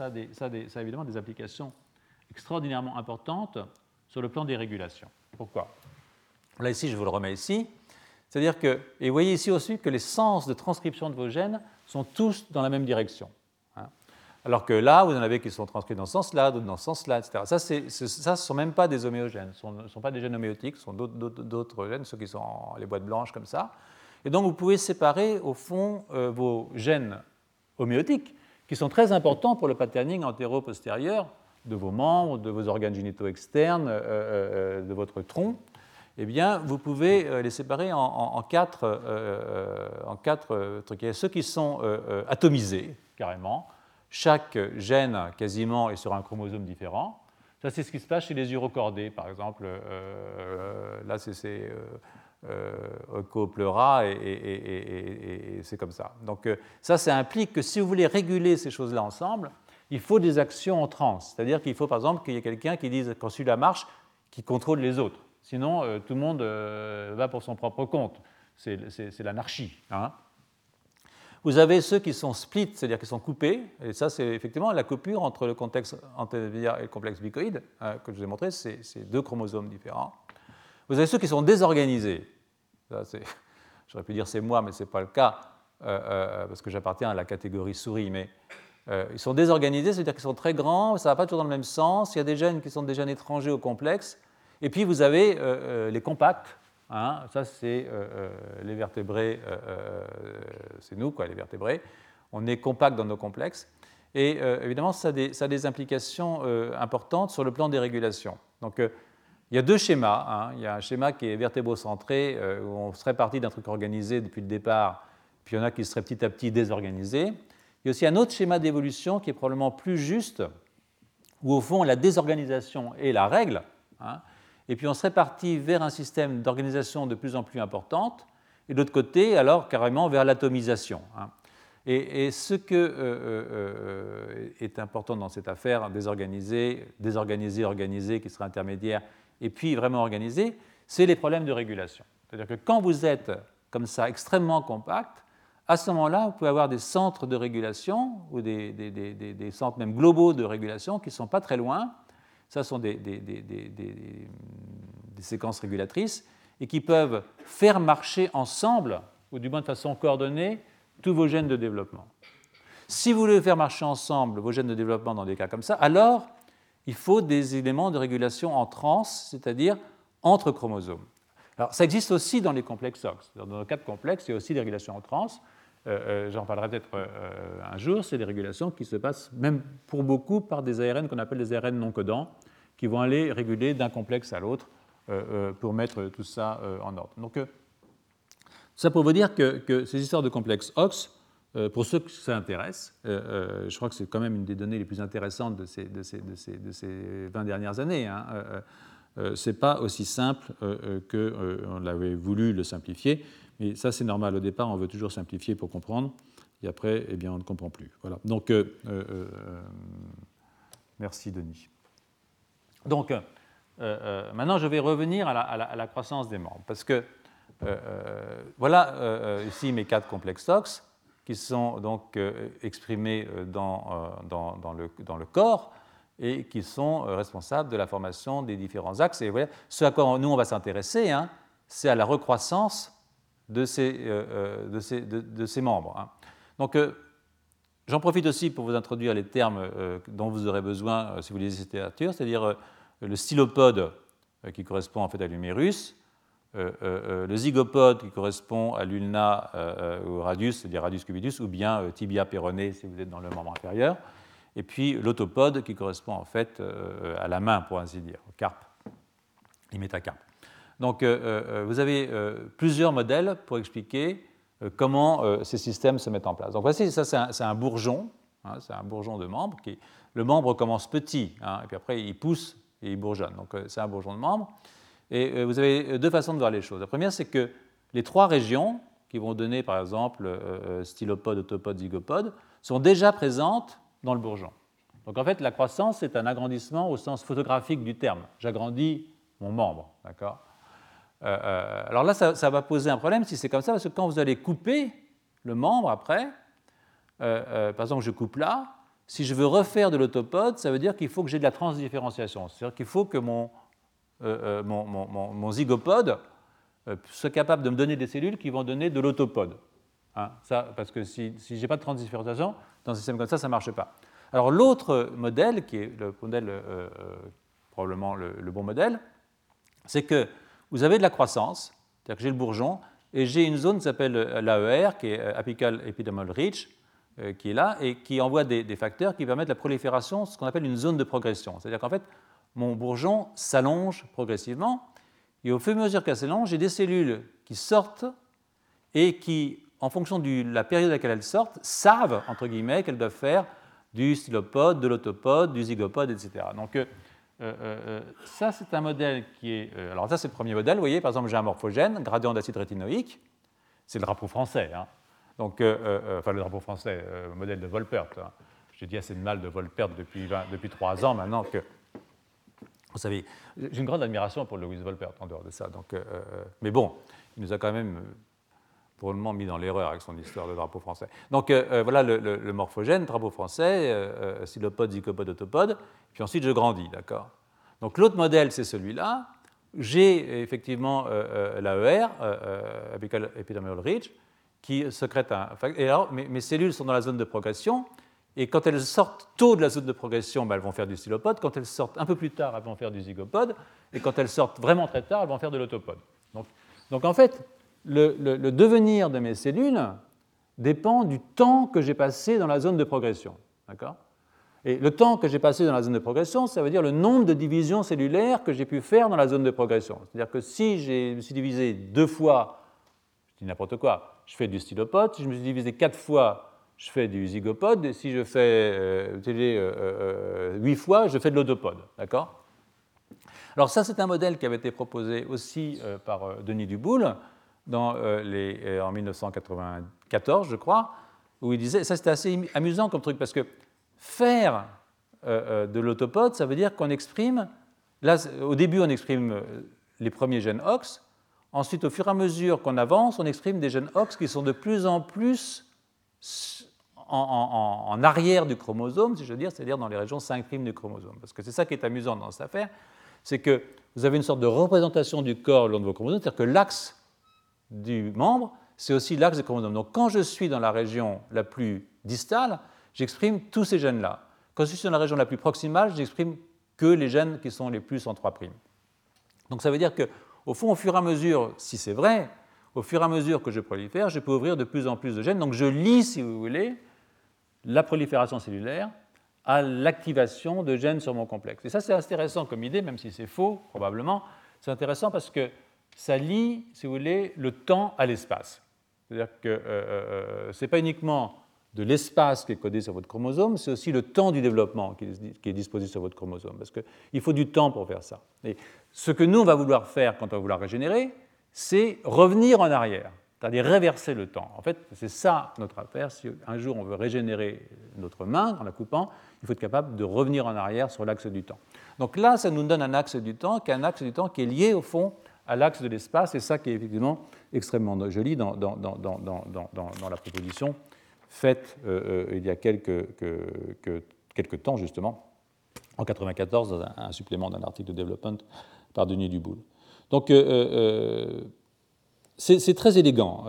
a évidemment des applications extraordinairement importantes sur le plan des régulations. Pourquoi? Là, ici, je vous le remets ici. C'est-à-dire que, et vous voyez ici aussi que les sens de transcription de vos gènes sont tous dans la même direction. Alors que là, vous en avez qui sont transcrits dans ce sens-là, d'autres dans ce sens-là, etc. Ça, ce ne sont même pas des homéogènes, ce ne sont pas des gènes homéotiques, ce sont d'autres gènes, ceux qui sont les boîtes blanches comme ça. Et donc, vous pouvez séparer, au fond, vos gènes homéotiques, qui sont très importants pour le patterning antéro-postérieur de vos membres, de vos organes génitaux externes, de votre tronc. Eh bien, vous pouvez les séparer en quatre trucs. Il y a ceux qui sont atomisés, carrément. Chaque gène, quasiment, est sur un chromosome différent. Ça, c'est ce qui se passe chez les urocordés, par exemple. Là, c'est Eucopleura, et c'est comme ça. Donc, ça implique que si vous voulez réguler ces choses-là ensemble, il faut des actions en trans. C'est-à-dire qu'il faut, par exemple, qu'il y ait quelqu'un qui dise, quand celui-là marche, qui contrôle les autres. Sinon, tout le monde va pour son propre compte. C'est l'anarchie. Hein. Vous avez ceux qui sont split, c'est-à-dire qui sont coupés, et ça, c'est effectivement la coupure entre le complexe antélinéaire et le complexe bicoïde, que je vous ai montré, c'est deux chromosomes différents. Vous avez ceux qui sont désorganisés. J'aurais pu dire c'est moi, mais ce n'est pas le cas, parce que j'appartiens à la catégorie souris, mais ils sont désorganisés, c'est-à-dire qu'ils sont très grands, ça ne va pas toujours dans le même sens, il y a des gènes qui sont des gènes étrangers au complexe, et puis vous avez les compacts. Hein, ça, c'est les vertébrés, c'est nous, quoi, les vertébrés. On est compact dans nos complexes. Et évidemment, ça a des implications importantes sur le plan des régulations. Donc, il y a deux schémas. Hein. Il y a un schéma qui est vertébrocentré, où on serait parti d'un truc organisé depuis le départ, puis il y en a qui seraient petit à petit désorganisés. Il y a aussi un autre schéma d'évolution qui est probablement plus juste, où au fond, la désorganisation est la règle. Hein. Et puis on serait parti vers un système d'organisation de plus en plus importante, et de l'autre côté, alors carrément vers l'atomisation. Hein. Et ce qui est important dans cette affaire, désorganisé, organisé, qui sera intermédiaire, et puis vraiment organisé, c'est les problèmes de régulation. C'est-à-dire que quand vous êtes comme ça extrêmement compact, à ce moment-là, vous pouvez avoir des centres de régulation, ou des centres même globaux de régulation qui ne sont pas très loin. Ça sont des séquences régulatrices et qui peuvent faire marcher ensemble, ou du moins de façon coordonnée, tous vos gènes de développement. Si vous voulez faire marcher ensemble vos gènes de développement dans des cas comme ça, alors il faut des éléments de régulation en trans, c'est-à-dire entre chromosomes. Alors ça existe aussi dans les complexes OX. Dans nos cas de complexes, il y a aussi des régulations en trans. J'en parlerai peut-être un jour, c'est des régulations qui se passent, même pour beaucoup, par des ARN qu'on appelle des ARN non codants, qui vont aller réguler d'un complexe à l'autre pour mettre tout ça en ordre. Donc, ça pour vous dire que ces histoires de complexes OX, pour ceux que ça intéresse, je crois que c'est quand même une des données les plus intéressantes de ces 20 dernières années, hein, ce n'est pas aussi simple qu'on l'avait voulu le simplifier. Mais ça, c'est normal. Au départ, on veut toujours simplifier pour comprendre. Et après, eh bien, on ne comprend plus. Voilà. Donc, merci, Denis. Donc, maintenant, je vais revenir à la croissance des membres. Parce que, voilà ici mes 4 complexes OX qui sont donc exprimés dans le corps et qui sont responsables de la formation des différents axes. Et voilà, ce à quoi nous, on va s'intéresser, hein, c'est à la recroissance de ces membres. Hein. Donc, j'en profite aussi pour vous introduire les termes dont vous aurez besoin si vous lisez cette littérature, c'est-à-dire le stylopode qui correspond en fait à l'humérus, le zygopode qui correspond à l'ulna ou radius, c'est-à-dire radius cubitus, ou bien tibia péroné si vous êtes dans le membre inférieur, et puis l'autopode qui correspond en fait à la main, pour ainsi dire, au carpe, les métacarpes. Donc, vous avez plusieurs modèles pour expliquer comment ces systèmes se mettent en place. Donc, voici, ça, c'est un bourgeon, hein, c'est un bourgeon de membre. Le membre commence petit, hein, et puis après, il pousse et il bourgeonne. Donc, c'est un bourgeon de membre. Et vous avez deux façons de voir les choses. La première, c'est que les 3 régions qui vont donner, par exemple, stylopode, autopode, zygopode, sont déjà présentes dans le bourgeon. Donc, en fait, la croissance, c'est un agrandissement au sens photographique du terme. J'agrandis mon membre, d'accord ? Alors là, ça va poser un problème si c'est comme ça, parce que quand vous allez couper le membre après, par exemple, je coupe là, si je veux refaire de l'autopode, ça veut dire qu'il faut que j'ai de la transdifférenciation. C'est-à-dire qu'il faut que mon zygopode soit capable de me donner des cellules qui vont donner de l'autopode. Hein, ça, parce que si je n'ai pas de transdifférenciation, dans un système comme ça ne marche pas. Alors l'autre modèle, qui est le modèle probablement le bon modèle, c'est que vous avez de la croissance, c'est-à-dire que j'ai le bourgeon, et j'ai une zone qui s'appelle l'AER, qui est Apical Epidermal Ridge, qui est là, et qui envoie des facteurs qui permettent la prolifération, ce qu'on appelle une zone de progression. C'est-à-dire qu'en fait, mon bourgeon s'allonge progressivement, et au fur et à mesure qu'elle s'allonge, j'ai des cellules qui sortent et qui, en fonction de la période à laquelle elles sortent, savent, entre guillemets, qu'elles doivent faire du stylopode, de l'autopode, du zygopode, etc. Donc, ça, c'est un modèle qui est... alors ça, c'est le premier modèle. Vous voyez, par exemple, j'ai un morphogène, gradient d'acide rétinoïque. C'est le drapeau français. Hein. Donc, enfin, le drapeau français, modèle de Volpert. Hein. J'ai dit assez de mal de Volpert depuis 3 ans maintenant que... Vous savez, j'ai une grande admiration pour Louis Volpert en dehors de ça. Donc, mais bon, il nous a quand même probablement mis dans l'erreur avec son histoire de drapeau français. Donc voilà le morphogène, drapeau français, silopode, zygopode, autopode, puis ensuite je grandis, d'accord. Donc l'autre modèle, c'est celui-là. J'ai effectivement l'AER, apical epidermal ridge, qui sécrète un... Et alors, mes cellules sont dans la zone de progression, et quand elles sortent tôt de la zone de progression, ben, elles vont faire du stylopode. Quand elles sortent un peu plus tard, elles vont faire du zygopode. Et quand elles sortent vraiment très tard, elles vont faire de l'autopode. Donc en fait, le devenir de mes cellules dépend du temps que j'ai passé dans la zone de progression. D'accord ? Et le temps que j'ai passé dans la zone de progression, ça veut dire le nombre de divisions cellulaires que j'ai pu faire dans la zone de progression. C'est-à-dire que si je me suis divisé 2 fois, je dis n'importe quoi, je fais du stylopode. Si je me suis divisé 4 fois, je fais du zygopode, et si je fais 8 fois, je fais de l'autopode. D'accord ? Alors ça, c'est un modèle qui avait été proposé aussi par Denis Duboule en 1994, je crois, où il disait, ça c'était assez amusant comme truc, parce que faire de l'autopode, ça veut dire qu'on exprime, là, au début on exprime les premiers gènes OX, ensuite au fur et à mesure qu'on avance, on exprime des gènes OX qui sont de plus en plus en arrière du chromosome, si je veux dire, c'est-à-dire dans les régions 5' du chromosome. Parce que c'est ça qui est amusant dans cette affaire, c'est que vous avez une sorte de représentation du corps le long de vos chromosomes, c'est-à-dire que l'axe du membre, c'est aussi l'axe des chromosomes. Donc quand je suis dans la région la plus distale, j'exprime tous ces gènes-là. Quand je suis dans la région la plus proximale, j'exprime que les gènes qui sont les plus en 3'. Donc ça veut dire qu'au fond, au fur et à mesure, si c'est vrai, au fur et à mesure que je prolifère, je peux ouvrir de plus en plus de gènes. Donc je lie, si vous voulez, la prolifération cellulaire à l'activation de gènes sur mon complexe. Et ça, c'est intéressant comme idée, même si c'est faux, probablement. C'est intéressant parce que ça lie, si vous voulez, le temps à l'espace. C'est-à-dire que ce n'est pas uniquement de l'espace qui est codé sur votre chromosome, c'est aussi le temps du développement qui est disposé sur votre chromosome, parce qu'il faut du temps pour faire ça. Et ce que nous, on va vouloir faire quand on va vouloir régénérer, c'est revenir en arrière, c'est-à-dire réverser le temps. En fait, c'est ça notre affaire. Si un jour on veut régénérer notre main en la coupant, il faut être capable de revenir en arrière sur l'axe du temps. Donc là, ça nous donne un axe du temps qui est lié, au fond, à l'axe de l'espace, et ça qui est effectivement extrêmement joli dans la proposition faite il y a quelques temps, justement, en 1994, dans un supplément d'un article de Development par Denis Duboule. Donc, c'est très élégant,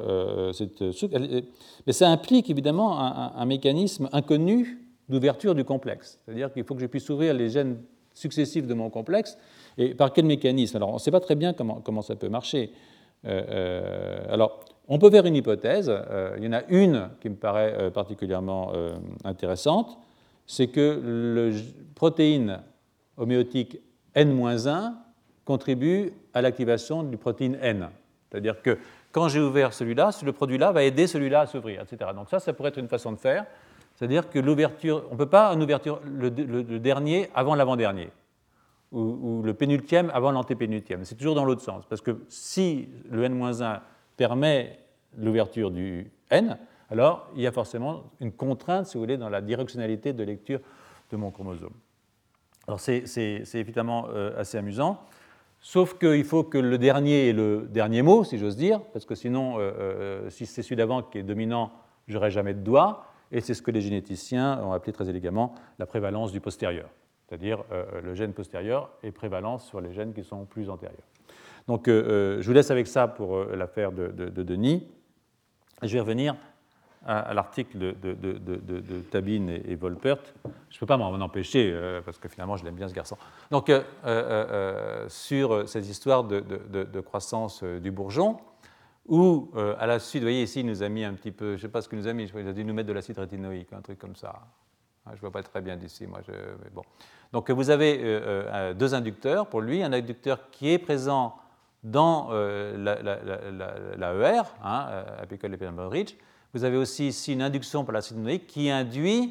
mais ça implique évidemment un mécanisme inconnu d'ouverture du complexe. C'est-à-dire qu'il faut que je puisse ouvrir les gènes successifs de mon complexe. Et par quel mécanisme? Alors, on ne sait pas très bien comment ça peut marcher. Alors, on peut faire une hypothèse. Il y en a une qui me paraît particulièrement intéressante, c'est que la protéine homéotique N-1 contribue à l'activation du protéine N. C'est-à-dire que quand j'ai ouvert celui-là, le produit-là va aider celui-là à s'ouvrir, etc. Donc ça pourrait être une façon de faire. C'est-à-dire que l'ouverture, on ne peut pas une ouverture le dernier avant l'avant-dernier, ou le pénultième avant l'antépénultième. C'est toujours dans l'autre sens. Parce que si le N-1 permet l'ouverture du N, alors il y a forcément une contrainte, si vous voulez, dans la directionnalité de lecture de mon chromosome. Alors c'est évidemment assez amusant, sauf qu'il faut que le dernier ait le dernier mot, si j'ose dire, parce que sinon, si c'est celui d'avant qui est dominant, je n'aurai jamais de doigt, et c'est ce que les généticiens ont appelé très élégamment la prévalence du postérieur, c'est-à-dire le gène postérieur est prévalent sur les gènes qui sont plus antérieurs. Donc je vous laisse avec ça pour l'affaire de Denis. Je vais revenir à l'article de Tabin et Volpert. Je ne peux pas m'en empêcher, parce que finalement, je l'aime bien, ce garçon. Donc, sur cette histoire de croissance du bourgeon, où, à la suite, vous voyez ici, il nous a mis un petit peu, je ne sais pas ce qu'il nous a mis, il a dû nous mettre de l'acide rétinoïque, un truc comme ça. Je ne vois pas très bien d'ici, moi. Mais bon. Donc, vous avez deux inducteurs pour lui, un inducteur qui est présent dans l'AER, apical epidermal ridge. Vous avez aussi ici une induction par l'acide rétinoïque qui induit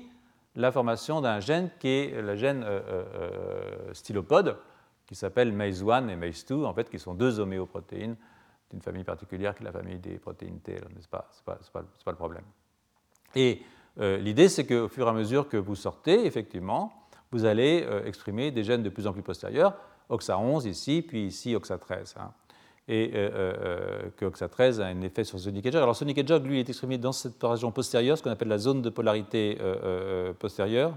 la formation d'un gène qui est le gène stylopode, qui s'appelle MACE1 et MACE2, en fait, qui sont deux homéoprotéines d'une famille particulière qui est la famille des protéines T, n'est-ce pas? Ce n'est pas le problème. Et l'idée, c'est qu'au fur et à mesure que vous sortez, effectivement, vous allez exprimer des gènes de plus en plus postérieurs, OXA11 ici, puis ici OXA13. Hein. Et que OXA13 a un effet sur Sonic Hedgehog. Alors Sonic Hedgehog, lui, est exprimé dans cette région postérieure, ce qu'on appelle la zone de polarité postérieure,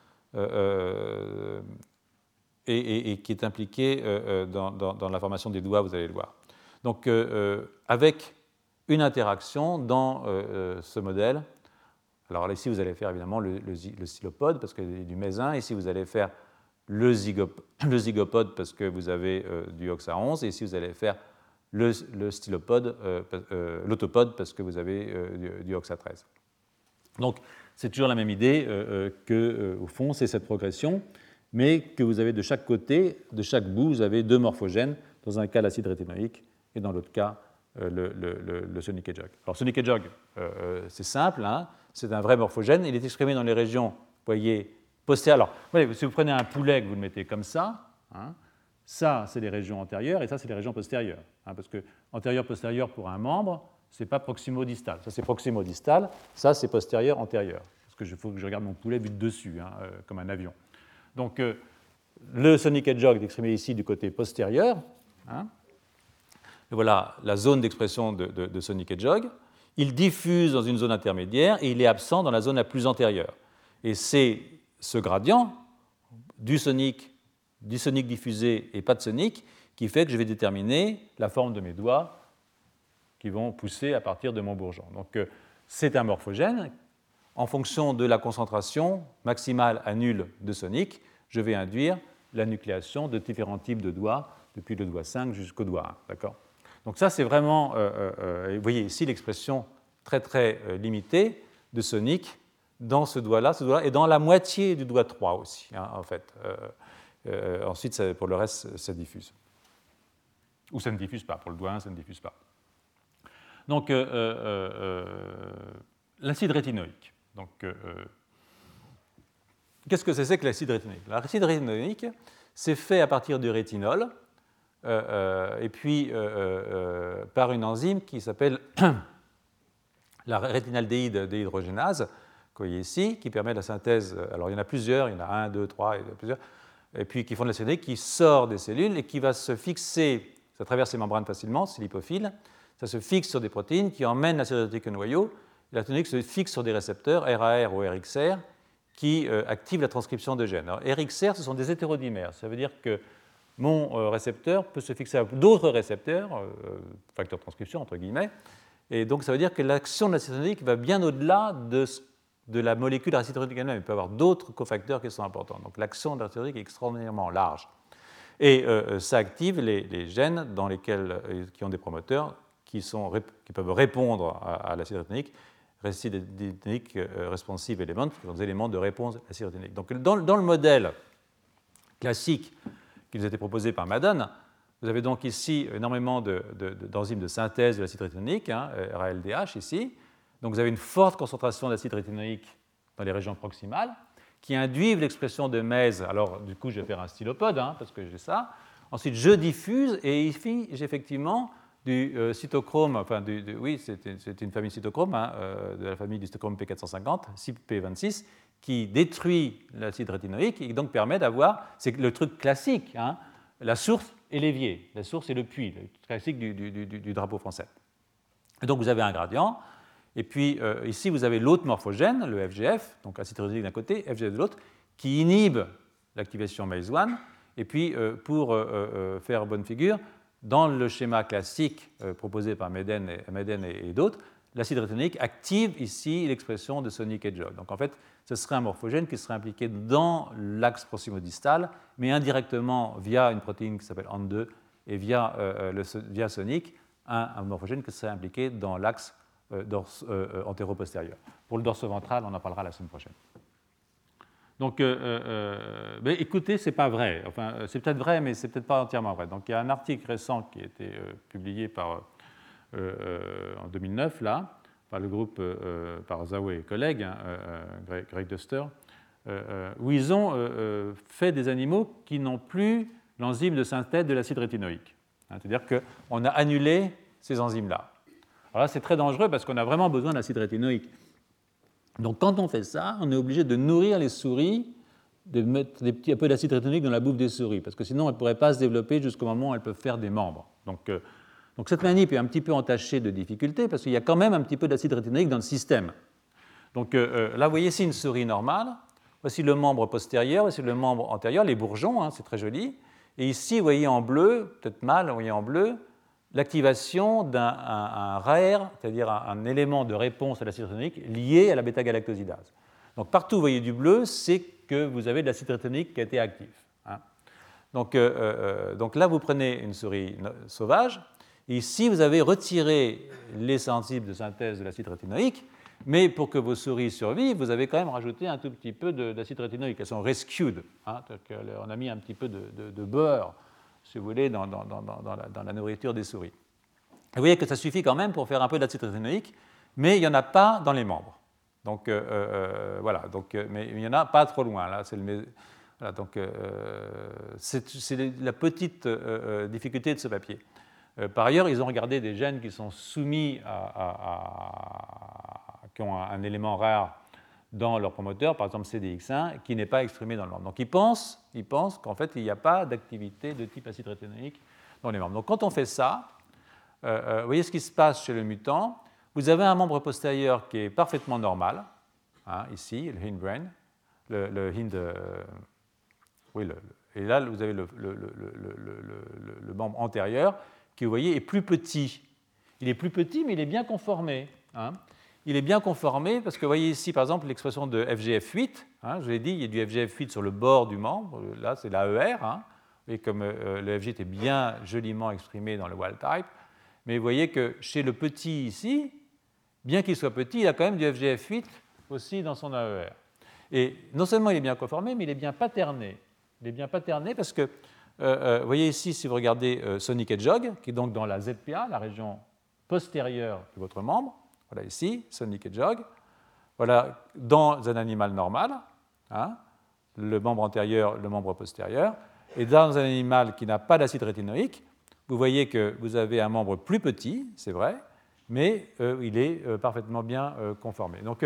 et qui est impliquée dans la formation des doigts, vous allez le voir. Donc avec une interaction dans ce modèle, alors ici vous allez faire évidemment le stylopode parce qu'il y a du MES1, ici vous allez faire le zygopode parce que vous avez du OXA11, et ici vous allez faire le stylopode, l'autopode parce que vous avez du OXA13. Donc c'est toujours la même idée qu'au fond c'est cette progression, mais que vous avez de chaque côté, de chaque bout, vous avez deux morphogènes, dans un cas l'acide rétinoïque et dans l'autre cas le Sonic Hedgehog. Alors Sonic Hedgehog, c'est simple, hein, c'est un vrai morphogène, il est exprimé dans les régions, vous voyez, postérieures. Alors, voyez, si vous prenez un poulet que vous le mettez comme ça, hein, ça c'est les régions antérieures et ça c'est les régions postérieures. Hein, parce que antérieur-postérieur pour un membre, ce n'est pas proximo-distal. Ça c'est proximo-distal, ça c'est postérieur-antérieur. Parce qu'il faut que je regarde mon poulet vu de dessus, hein, comme un avion. Donc le Sonic Hedgehog est exprimé ici du côté postérieur. Hein. Et voilà la zone d'expression de Sonic Hedgehog. Il diffuse dans une zone intermédiaire et il est absent dans la zone la plus antérieure. Et c'est ce gradient du sonic diffusé et pas de sonic qui fait que je vais déterminer la forme de mes doigts qui vont pousser à partir de mon bourgeon. Donc c'est un morphogène. En fonction de la concentration maximale à nulle de sonic, je vais induire la nucléation de différents types de doigts, depuis le doigt 5 jusqu'au doigt 1. D'accord ? Donc ça, c'est vraiment, vous voyez ici l'expression très très limitée de sonic dans ce doigt-là, et dans la moitié du doigt 3 aussi, hein, en fait. Ensuite, ça, pour le reste, ça diffuse. Ou ça ne diffuse pas, pour le doigt 1, ça ne diffuse pas. Donc, l'acide rétinoïque. Donc, qu'est-ce que c'est que l'acide rétinoïque? L'acide rétinoïque, c'est fait à partir du rétinol, et puis par une enzyme qui s'appelle la rétinaldéhyde déhydrogénase, que vous voyez ici, qui permet la synthèse. Alors il y en a plusieurs, il y en a 1, 2, 3, il y en a plusieurs, et puis qui font de l'acide rétinoïque, qui sort des cellules et qui va se fixer, ça traverse les membranes facilement, c'est lipophile, ça se fixe sur des protéines qui emmènent l'acide rétinoïque au noyau. L'acide rétinoïque se fixe sur des récepteurs, RAR ou RXR, qui activent la transcription de gènes. Alors, RXR, ce sont des hétérodimères. Ça veut dire que mon récepteur peut se fixer à d'autres récepteurs, facteurs de transcription, entre guillemets, et donc ça veut dire que l'action de l'acide rétinoïque va bien au-delà de la molécule acide rétinoïque elle-même. Il peut y avoir d'autres cofacteurs qui sont importants. Donc l'action de l'acide rétinoïque est extraordinairement large. Et ça active les gènes dans lesquels, qui ont des promoteurs qui peuvent répondre à l'acide rétinoïque, acide rétinoïque responsive element, qui sont des éléments de réponse à l'acide rétinoïque. Donc dans le modèle classique qui nous a été proposé par Madan, vous avez donc ici énormément d'enzymes de synthèse de l'acide rétinoïque, hein, RALDH ici. Donc vous avez une forte concentration d'acide rétinoïque dans les régions proximales qui induisent l'expression de MES. Alors du coup, je vais faire un stylopode, hein, parce que j'ai ça. Ensuite, je diffuse et ici, j'ai effectivement du cytochrome, enfin, oui, c'est une famille cytochrome, hein, de la famille du cytochrome P450, CYP26, qui détruit l'acide rétinoïque et donc permet d'avoir, c'est le truc classique, hein, la source et l'évier, la source et le puits, le classique du drapeau français. Et donc vous avez un gradient, et puis ici vous avez l'autre morphogène, le FGF, donc acide rétinoïque d'un côté, FGF de l'autre, qui inhibe l'activation MACE1, et puis pour faire bonne figure, dans le schéma classique proposé par Madan et d'autres, l'acide rétinoïque active ici l'expression de Sonic Hedgehog. Donc en fait, ce serait un morphogène qui serait impliqué dans l'axe proximodistal, mais indirectement via une protéine qui s'appelle ANT2 et via Sonic, un morphogène qui serait impliqué dans l'axe antéro-postérieur. Pour le dorso-ventral, on en parlera la semaine prochaine. Donc, mais écoutez, ce n'est pas vrai. Enfin, c'est peut-être vrai, mais ce n'est peut-être pas entièrement vrai. Donc, il y a un article récent qui a été publié en 2009, là, par le groupe, par Zhao et collègues, hein, Greg Duster, où ils ont fait des animaux qui n'ont plus l'enzyme de synthèse de l'acide rétinoïque. C'est-à-dire qu'on a annulé ces enzymes-là. Alors là, c'est très dangereux parce qu'on a vraiment besoin d'acide rétinoïque. Donc quand on fait ça, on est obligé de nourrir les souris, de mettre un peu d'acide rétinoïque dans la bouffe des souris, parce que sinon elles ne pourraient pas se développer jusqu'au moment où elles peuvent faire des membres. Donc cette manip est un petit peu entachée de difficultés, parce qu'il y a quand même un petit peu d'acide rétinoïque dans le système. Donc là, vous voyez ici une souris normale, voici le membre postérieur, voici le membre antérieur, les bourgeons, c'est très joli. Et ici, vous voyez en bleu, peut-être mal, vous voyez en bleu, l'activation d'un RAER, c'est-à-dire un élément de réponse à l'acide rétinoïque lié à la bêta-galactosidase. Donc partout où vous voyez du bleu, c'est que vous avez de l'acide rétinoïque qui a été actif. Donc là, vous prenez une souris sauvage, et ici, vous avez retiré les enzymes de synthèse de l'acide rétinoïque, mais pour que vos souris survivent, vous avez quand même rajouté un tout petit peu d'acide rétinoïque. Elles sont rescued. On a mis un petit peu de beurre, si vous voulez, dans la nourriture des souris. Et vous voyez que ça suffit quand même pour faire un peu d'acide rétinoïque, mais il n'y en a pas dans les membres. Donc voilà, mais il n'y en a pas trop loin. Là, voilà, c'est la petite difficulté de ce papier. Par ailleurs, ils ont regardé des gènes qui sont soumis qui ont un élément rare dans leur promoteur, par exemple CDX1, qui n'est pas exprimé dans le membre. Donc ils pensent qu'en fait, il n'y a pas d'activité de type acide rétinoïque dans les membres. Donc quand on fait ça, vous voyez ce qui se passe chez le mutant. Vous avez un membre postérieur qui est parfaitement normal, ici, le hindbrain, et là, vous avez le membre antérieur qui, vous voyez, est plus petit. Il est plus petit, mais il est bien conformé. Il est bien conformé parce que vous voyez ici, par exemple, l'expression de FGF8. Je vous l'ai dit, il y a du FGF8 sur le bord du membre. Là, c'est l'AER. Et comme le FG est bien joliment exprimé dans le wild type. Mais vous voyez que chez le petit ici, bien qu'il soit petit, il a quand même du FGF8 aussi dans son AER. Et non seulement il est bien conformé, mais il est bien patterné. Il est bien patterné parce que, vous voyez ici, si vous regardez Sonic Hedgehog, qui est donc dans la ZPA, la région postérieure de votre membre, voilà ici, Sonic Hedgehog, voilà, dans un animal normal, le membre antérieur, le membre postérieur, et dans un animal qui n'a pas d'acide rétinoïque, vous voyez que vous avez un membre plus petit, c'est vrai, mais il est parfaitement bien conformé. Donc,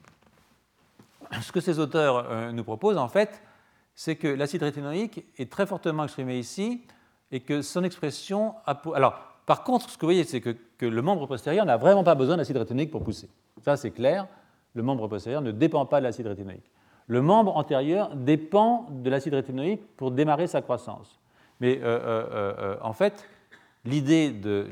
ce que ces auteurs nous proposent, en fait, c'est que l'acide rétinoïque est très fortement exprimé ici et que son expression a... Alors, par contre, ce que vous voyez, c'est que le membre postérieur n'a vraiment pas besoin d'acide rétinoïque pour pousser. Ça, c'est clair. Le membre postérieur ne dépend pas de l'acide rétinoïque. Le membre antérieur dépend de l'acide rétinoïque pour démarrer sa croissance. Mais en fait, l'idée de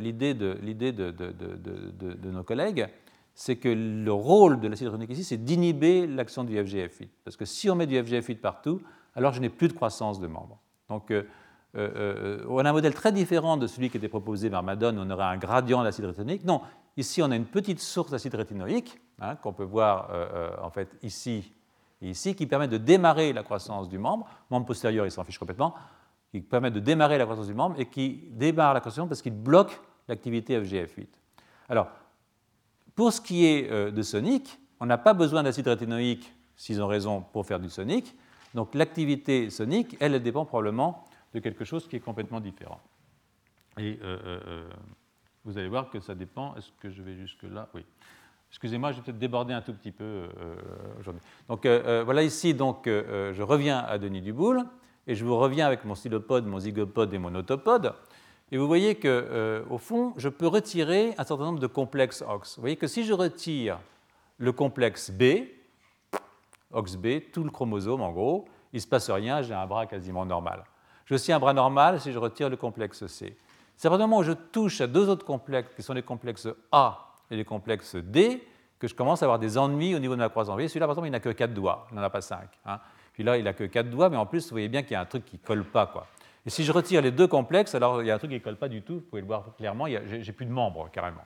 nos collègues, c'est que le rôle de l'acide rétinoïque ici, c'est d'inhiber l'action du FGF8. Parce que si on met du FGF8 partout, alors je n'ai plus de croissance de membres. Donc, on a un modèle très différent de celui qui était proposé par Maddon, où on aurait un gradient d'acide rétinoïque. Non, ici, on a une petite source d'acide rétinoïque, qu'on peut voir en fait ici et ici, qui permet de démarrer la croissance du membre. Le membre postérieur, il s'en fiche complètement, qui permet de démarrer la croissance du membre et qui démarre la croissance parce qu'il bloque l'activité FGF8. Alors, pour ce qui est de Sonic, on n'a pas besoin d'acide rétinoïque, s'ils ont raison, pour faire du Sonic. Donc l'activité Sonic, elle dépend probablement de quelque chose qui est complètement différent. Et vous allez voir que ça dépend. Est-ce que je vais jusque-là? Oui. Excusez-moi, je vais peut-être déborder un tout petit peu aujourd'hui. Donc voilà ici, je reviens à Denis Duboule, et je vous reviens avec mon stylopode, mon zygopode et mon autopode. Et vous voyez qu'au fond, je peux retirer un certain nombre de complexes OX. Vous voyez que si je retire le complexe B, OXB, tout le chromosome en gros, il ne se passe rien, j'ai un bras quasiment normal. J'ai aussi un bras normal si je retire le complexe C. C'est à partir du moment où je touche à deux autres complexes, qui sont les complexes A et les complexes D, que je commence à avoir des ennuis au niveau de ma croissance. Vous voyez, celui-là, par exemple, il n'a que 4 doigts, il n'en a pas 5. Puis là, il n'a que 4 doigts, mais en plus, vous voyez bien qu'il y a un truc qui ne colle pas, quoi. Et si je retire les deux complexes, alors il y a un truc qui ne colle pas du tout, vous pouvez le voir clairement, j'ai plus de membres, carrément.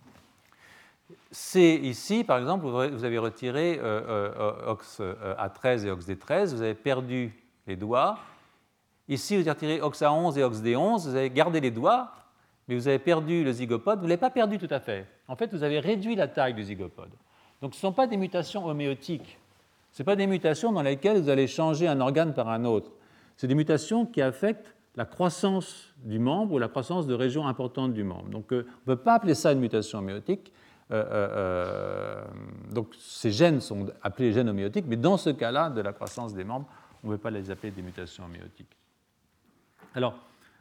C ici, par exemple, vous avez retiré OXA13 et OXD13, vous avez perdu les doigts. Ici, vous avez retiré OXA11 et OXD11, vous avez gardé les doigts, mais vous avez perdu le zygopode. Vous ne l'avez pas perdu tout à fait. En fait, vous avez réduit la taille du zygopode. Donc, ce ne sont pas des mutations homéotiques. Ce pas des mutations dans lesquelles vous allez changer un organe par un autre. C'est des mutations qui affectent la croissance du membre ou la croissance de régions importantes du membre. Donc, on ne peut pas appeler ça une mutation homéotique. Donc, ces gènes sont appelés gènes homéotiques, mais dans ce cas-là, de la croissance des membres, on ne peut pas les appeler des mutations homéotiques. Alors,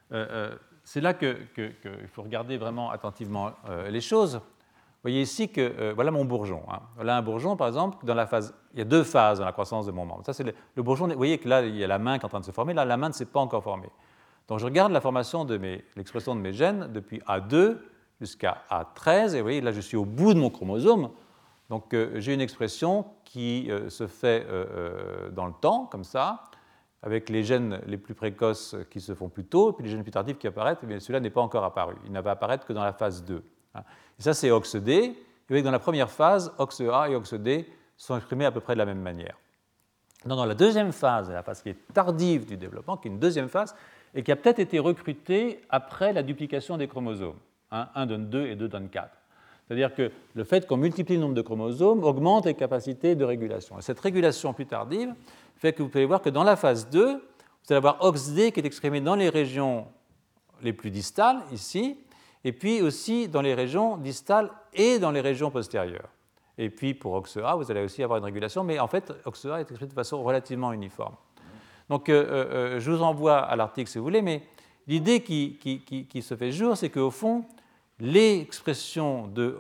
c'est là qu'il faut regarder vraiment attentivement les choses. Vous voyez ici que voilà mon bourgeon. Voilà un bourgeon, par exemple, dans la phase. Il y a 2 phases dans la croissance de mon membre. Ça, c'est le bourgeon. Vous voyez que là, il y a la main qui est en train de se former. Là, la main ne s'est pas encore formée. Donc, je regarde la formation de l'expression de mes gènes depuis A2 jusqu'à A13. Et vous voyez, là, je suis au bout de mon chromosome. Donc, j'ai une expression qui se fait dans le temps, comme ça, avec les gènes les plus précoces qui se font plus tôt, et puis les gènes plus tardifs qui apparaissent. Mais celui-là n'est pas encore apparu. Il ne va apparaître que dans la phase 2. Et ça, c'est OXD. Et vous voyez que dans la première phase, OXA et OXD sont exprimés à peu près de la même manière. Dans la deuxième phase, la phase qui est tardive du développement, qui est une deuxième phase, et qui a peut-être été recrutée après la duplication des chromosomes. 1 donne 2 et 2 donne 4. C'est-à-dire que le fait qu'on multiplie le nombre de chromosomes augmente les capacités de régulation. Et cette régulation plus tardive fait que vous pouvez voir que dans la phase 2, vous allez avoir OXD qui est exprimé dans les régions les plus distales, ici, et puis aussi dans les régions distales et dans les régions postérieures. Et puis pour OXA, vous allez aussi avoir une régulation, mais en fait, OXA est exprimé de façon relativement uniforme. Donc, je vous envoie à l'article si vous voulez, mais l'idée qui se fait jour, c'est qu'au fond, l'expression de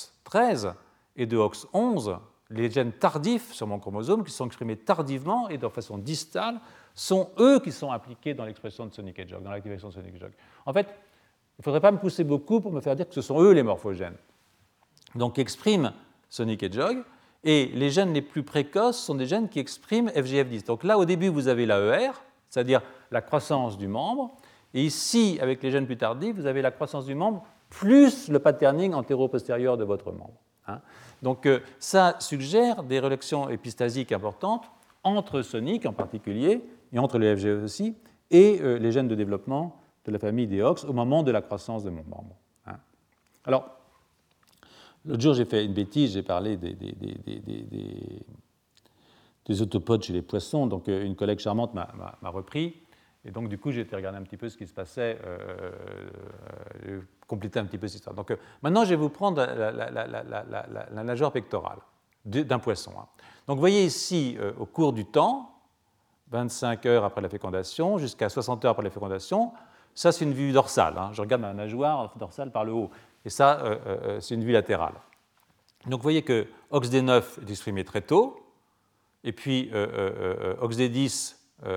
OX13 et de OX11, les gènes tardifs sur mon chromosome, qui sont exprimés tardivement et de façon distale, sont eux qui sont impliqués dans l'expression de Sonic Hedgehog, dans l'activation de Sonic Hedgehog. En fait, il ne faudrait pas me pousser beaucoup pour me faire dire que ce sont eux les morphogènes. Donc, expriment Sonic Hedgehog, et les gènes les plus précoces sont des gènes qui expriment FGF10. Donc là, au début, vous avez l'AER, c'est-à-dire la croissance du membre, et ici, avec les gènes plus tardifs, vous avez la croissance du membre plus le patterning antéro-postérieur de votre membre. Donc, ça suggère des relations épistasiques importantes entre Sonic en particulier, et entre les FGF aussi, et les gènes de développement de la famille des OX au moment de la croissance de mon membre. Alors, l'autre jour, j'ai fait une bêtise, j'ai parlé des autopodes chez les poissons, donc une collègue charmante m'a repris, et donc du coup, j'ai été regarder un petit peu ce qui se passait, compléter un petit peu cette histoire. Donc maintenant, je vais vous prendre la nageoire pectorale d'un poisson. Donc vous voyez ici, au cours du temps, 25 heures après la fécondation, jusqu'à 60 heures après la fécondation, ça c'est une vue dorsale. Je regarde ma nageoire dorsale par le haut. Et ça, c'est une vue latérale. Donc vous voyez que OXD9 est exprimé très tôt, et puis OXD10,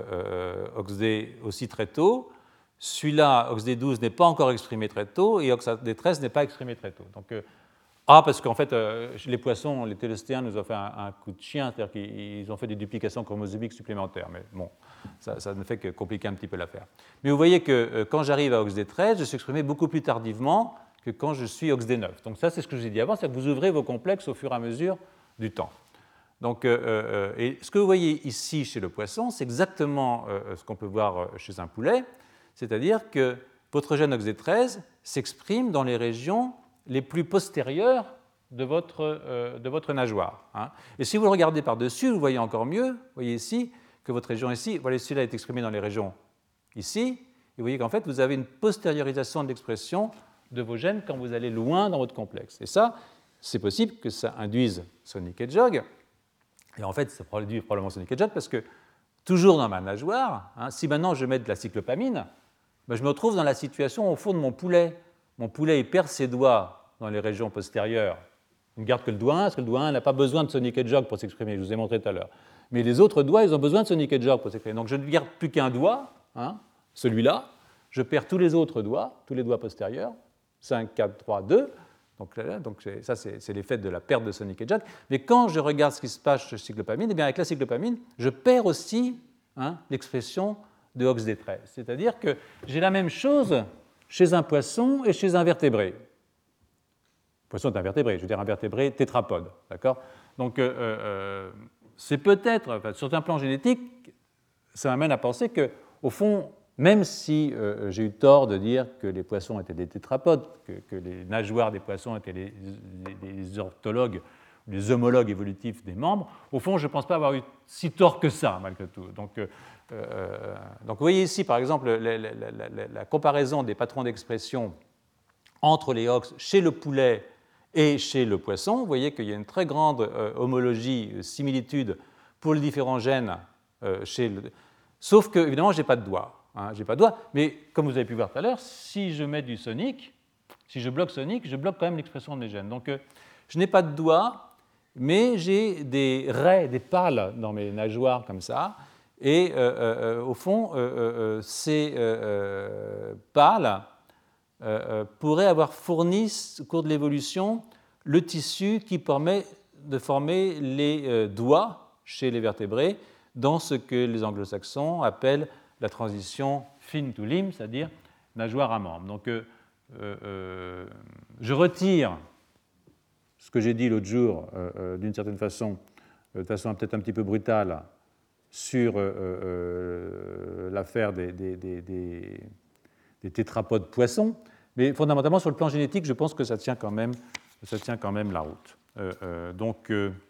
OXD aussi très tôt. Celui-là, OXD12, n'est pas encore exprimé très tôt, et OXD13 n'est pas exprimé très tôt. Donc, parce qu'en fait, chez les poissons, les télostéens nous ont fait un coup de chien, c'est-à-dire qu'ils ont fait des duplications chromosomiques supplémentaires. Mais bon, ça ne fait que compliquer un petit peu l'affaire. Mais vous voyez que quand j'arrive à OXD13, je suis exprimé beaucoup plus tardivement que quand je suis OXD9. Donc ça, c'est ce que je vous ai dit avant, c'est que vous ouvrez vos complexes au fur et à mesure du temps. Donc, et ce que vous voyez ici chez le poisson, c'est exactement ce qu'on peut voir chez un poulet, c'est-à-dire que votre gène OXD13 s'exprime dans les régions les plus postérieures de votre nageoire. Et si vous le regardez par-dessus, vous voyez encore mieux, vous voyez ici que votre région ici, voilà, celui-là est exprimé dans les régions ici, et vous voyez qu'en fait, vous avez une postériorisation de l'expression de vos gènes quand vous allez loin dans votre complexe. Et ça, c'est possible que ça induise Sonic Hedgehog. Et en fait, ça produit probablement Sonic Hedgehog parce que, toujours dans ma nageoire, si maintenant je mets de la cyclopamine, je me retrouve dans la situation au fond de mon poulet. Mon poulet, il perd ses doigts dans les régions postérieures. Il ne garde que le doigt 1, parce que le doigt 1 n'a pas besoin de Sonic Hedgehog pour s'exprimer, je vous ai montré tout à l'heure. Mais les autres doigts, ils ont besoin de Sonic Hedgehog pour s'exprimer. Donc je ne garde plus qu'un doigt, celui-là. Je perds tous les autres doigts, tous les doigts postérieurs. 5, 4, 3, 2. Donc ça, c'est l'effet de la perte de Sonic Hedgehog. Mais quand je regarde ce qui se passe chez cyclopamine, eh bien avec la cyclopamine, je perds aussi l'expression de OXD13. C'est-à-dire que j'ai la même chose chez un poisson et chez un vertébré. Le poisson est un vertébré, je veux dire un vertébré tétrapode. D'accord ? Donc c'est peut-être, sur un plan génétique, ça m'amène à penser qu'au fond, même si j'ai eu tort de dire que les poissons étaient des tétrapodes, que les nageoires des poissons étaient des orthologues les homologues évolutifs des membres, au fond, je ne pense pas avoir eu si tort que ça, malgré tout. Donc vous voyez ici, par exemple, la comparaison des patrons d'expression entre les OX chez le poulet et chez le poisson. Vous voyez qu'il y a une très grande homologie, similitude pour les différents gènes sauf que, évidemment, je n'ai pas de doigt. J'ai pas de doigt, mais comme vous avez pu voir tout à l'heure, si je mets du sonic, si je bloque sonic, je bloque quand même l'expression de mes gènes. Donc je n'ai pas de doigt, mais j'ai des raies, des pales dans mes nageoires comme ça, et au fond, ces pales pourraient avoir fourni, au cours de l'évolution, le tissu qui permet de former les doigts chez les vertébrés dans ce que les anglo-saxons appellent la transition fin to limb, c'est-à-dire nageoire à membre. Donc je retire ce que j'ai dit l'autre jour d'une certaine façon, de façon peut-être un petit peu brutale, sur l'affaire des tétrapodes poissons, mais fondamentalement sur le plan génétique, je pense que ça tient quand même la route. Donc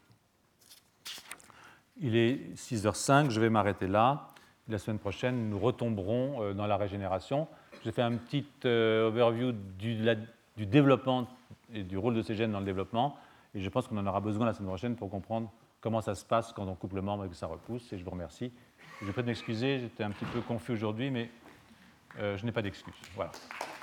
il est 6h05, je vais m'arrêter là. La semaine prochaine, nous retomberons dans la régénération. J'ai fait un petit overview du développement et du rôle de ces gènes dans le développement, et je pense qu'on en aura besoin la semaine prochaine pour comprendre comment ça se passe quand on coupe le membre et que ça repousse, et je vous remercie. Je vous prie de m'excuser, j'étais un petit peu confus aujourd'hui, mais je n'ai pas d'excuses. Voilà.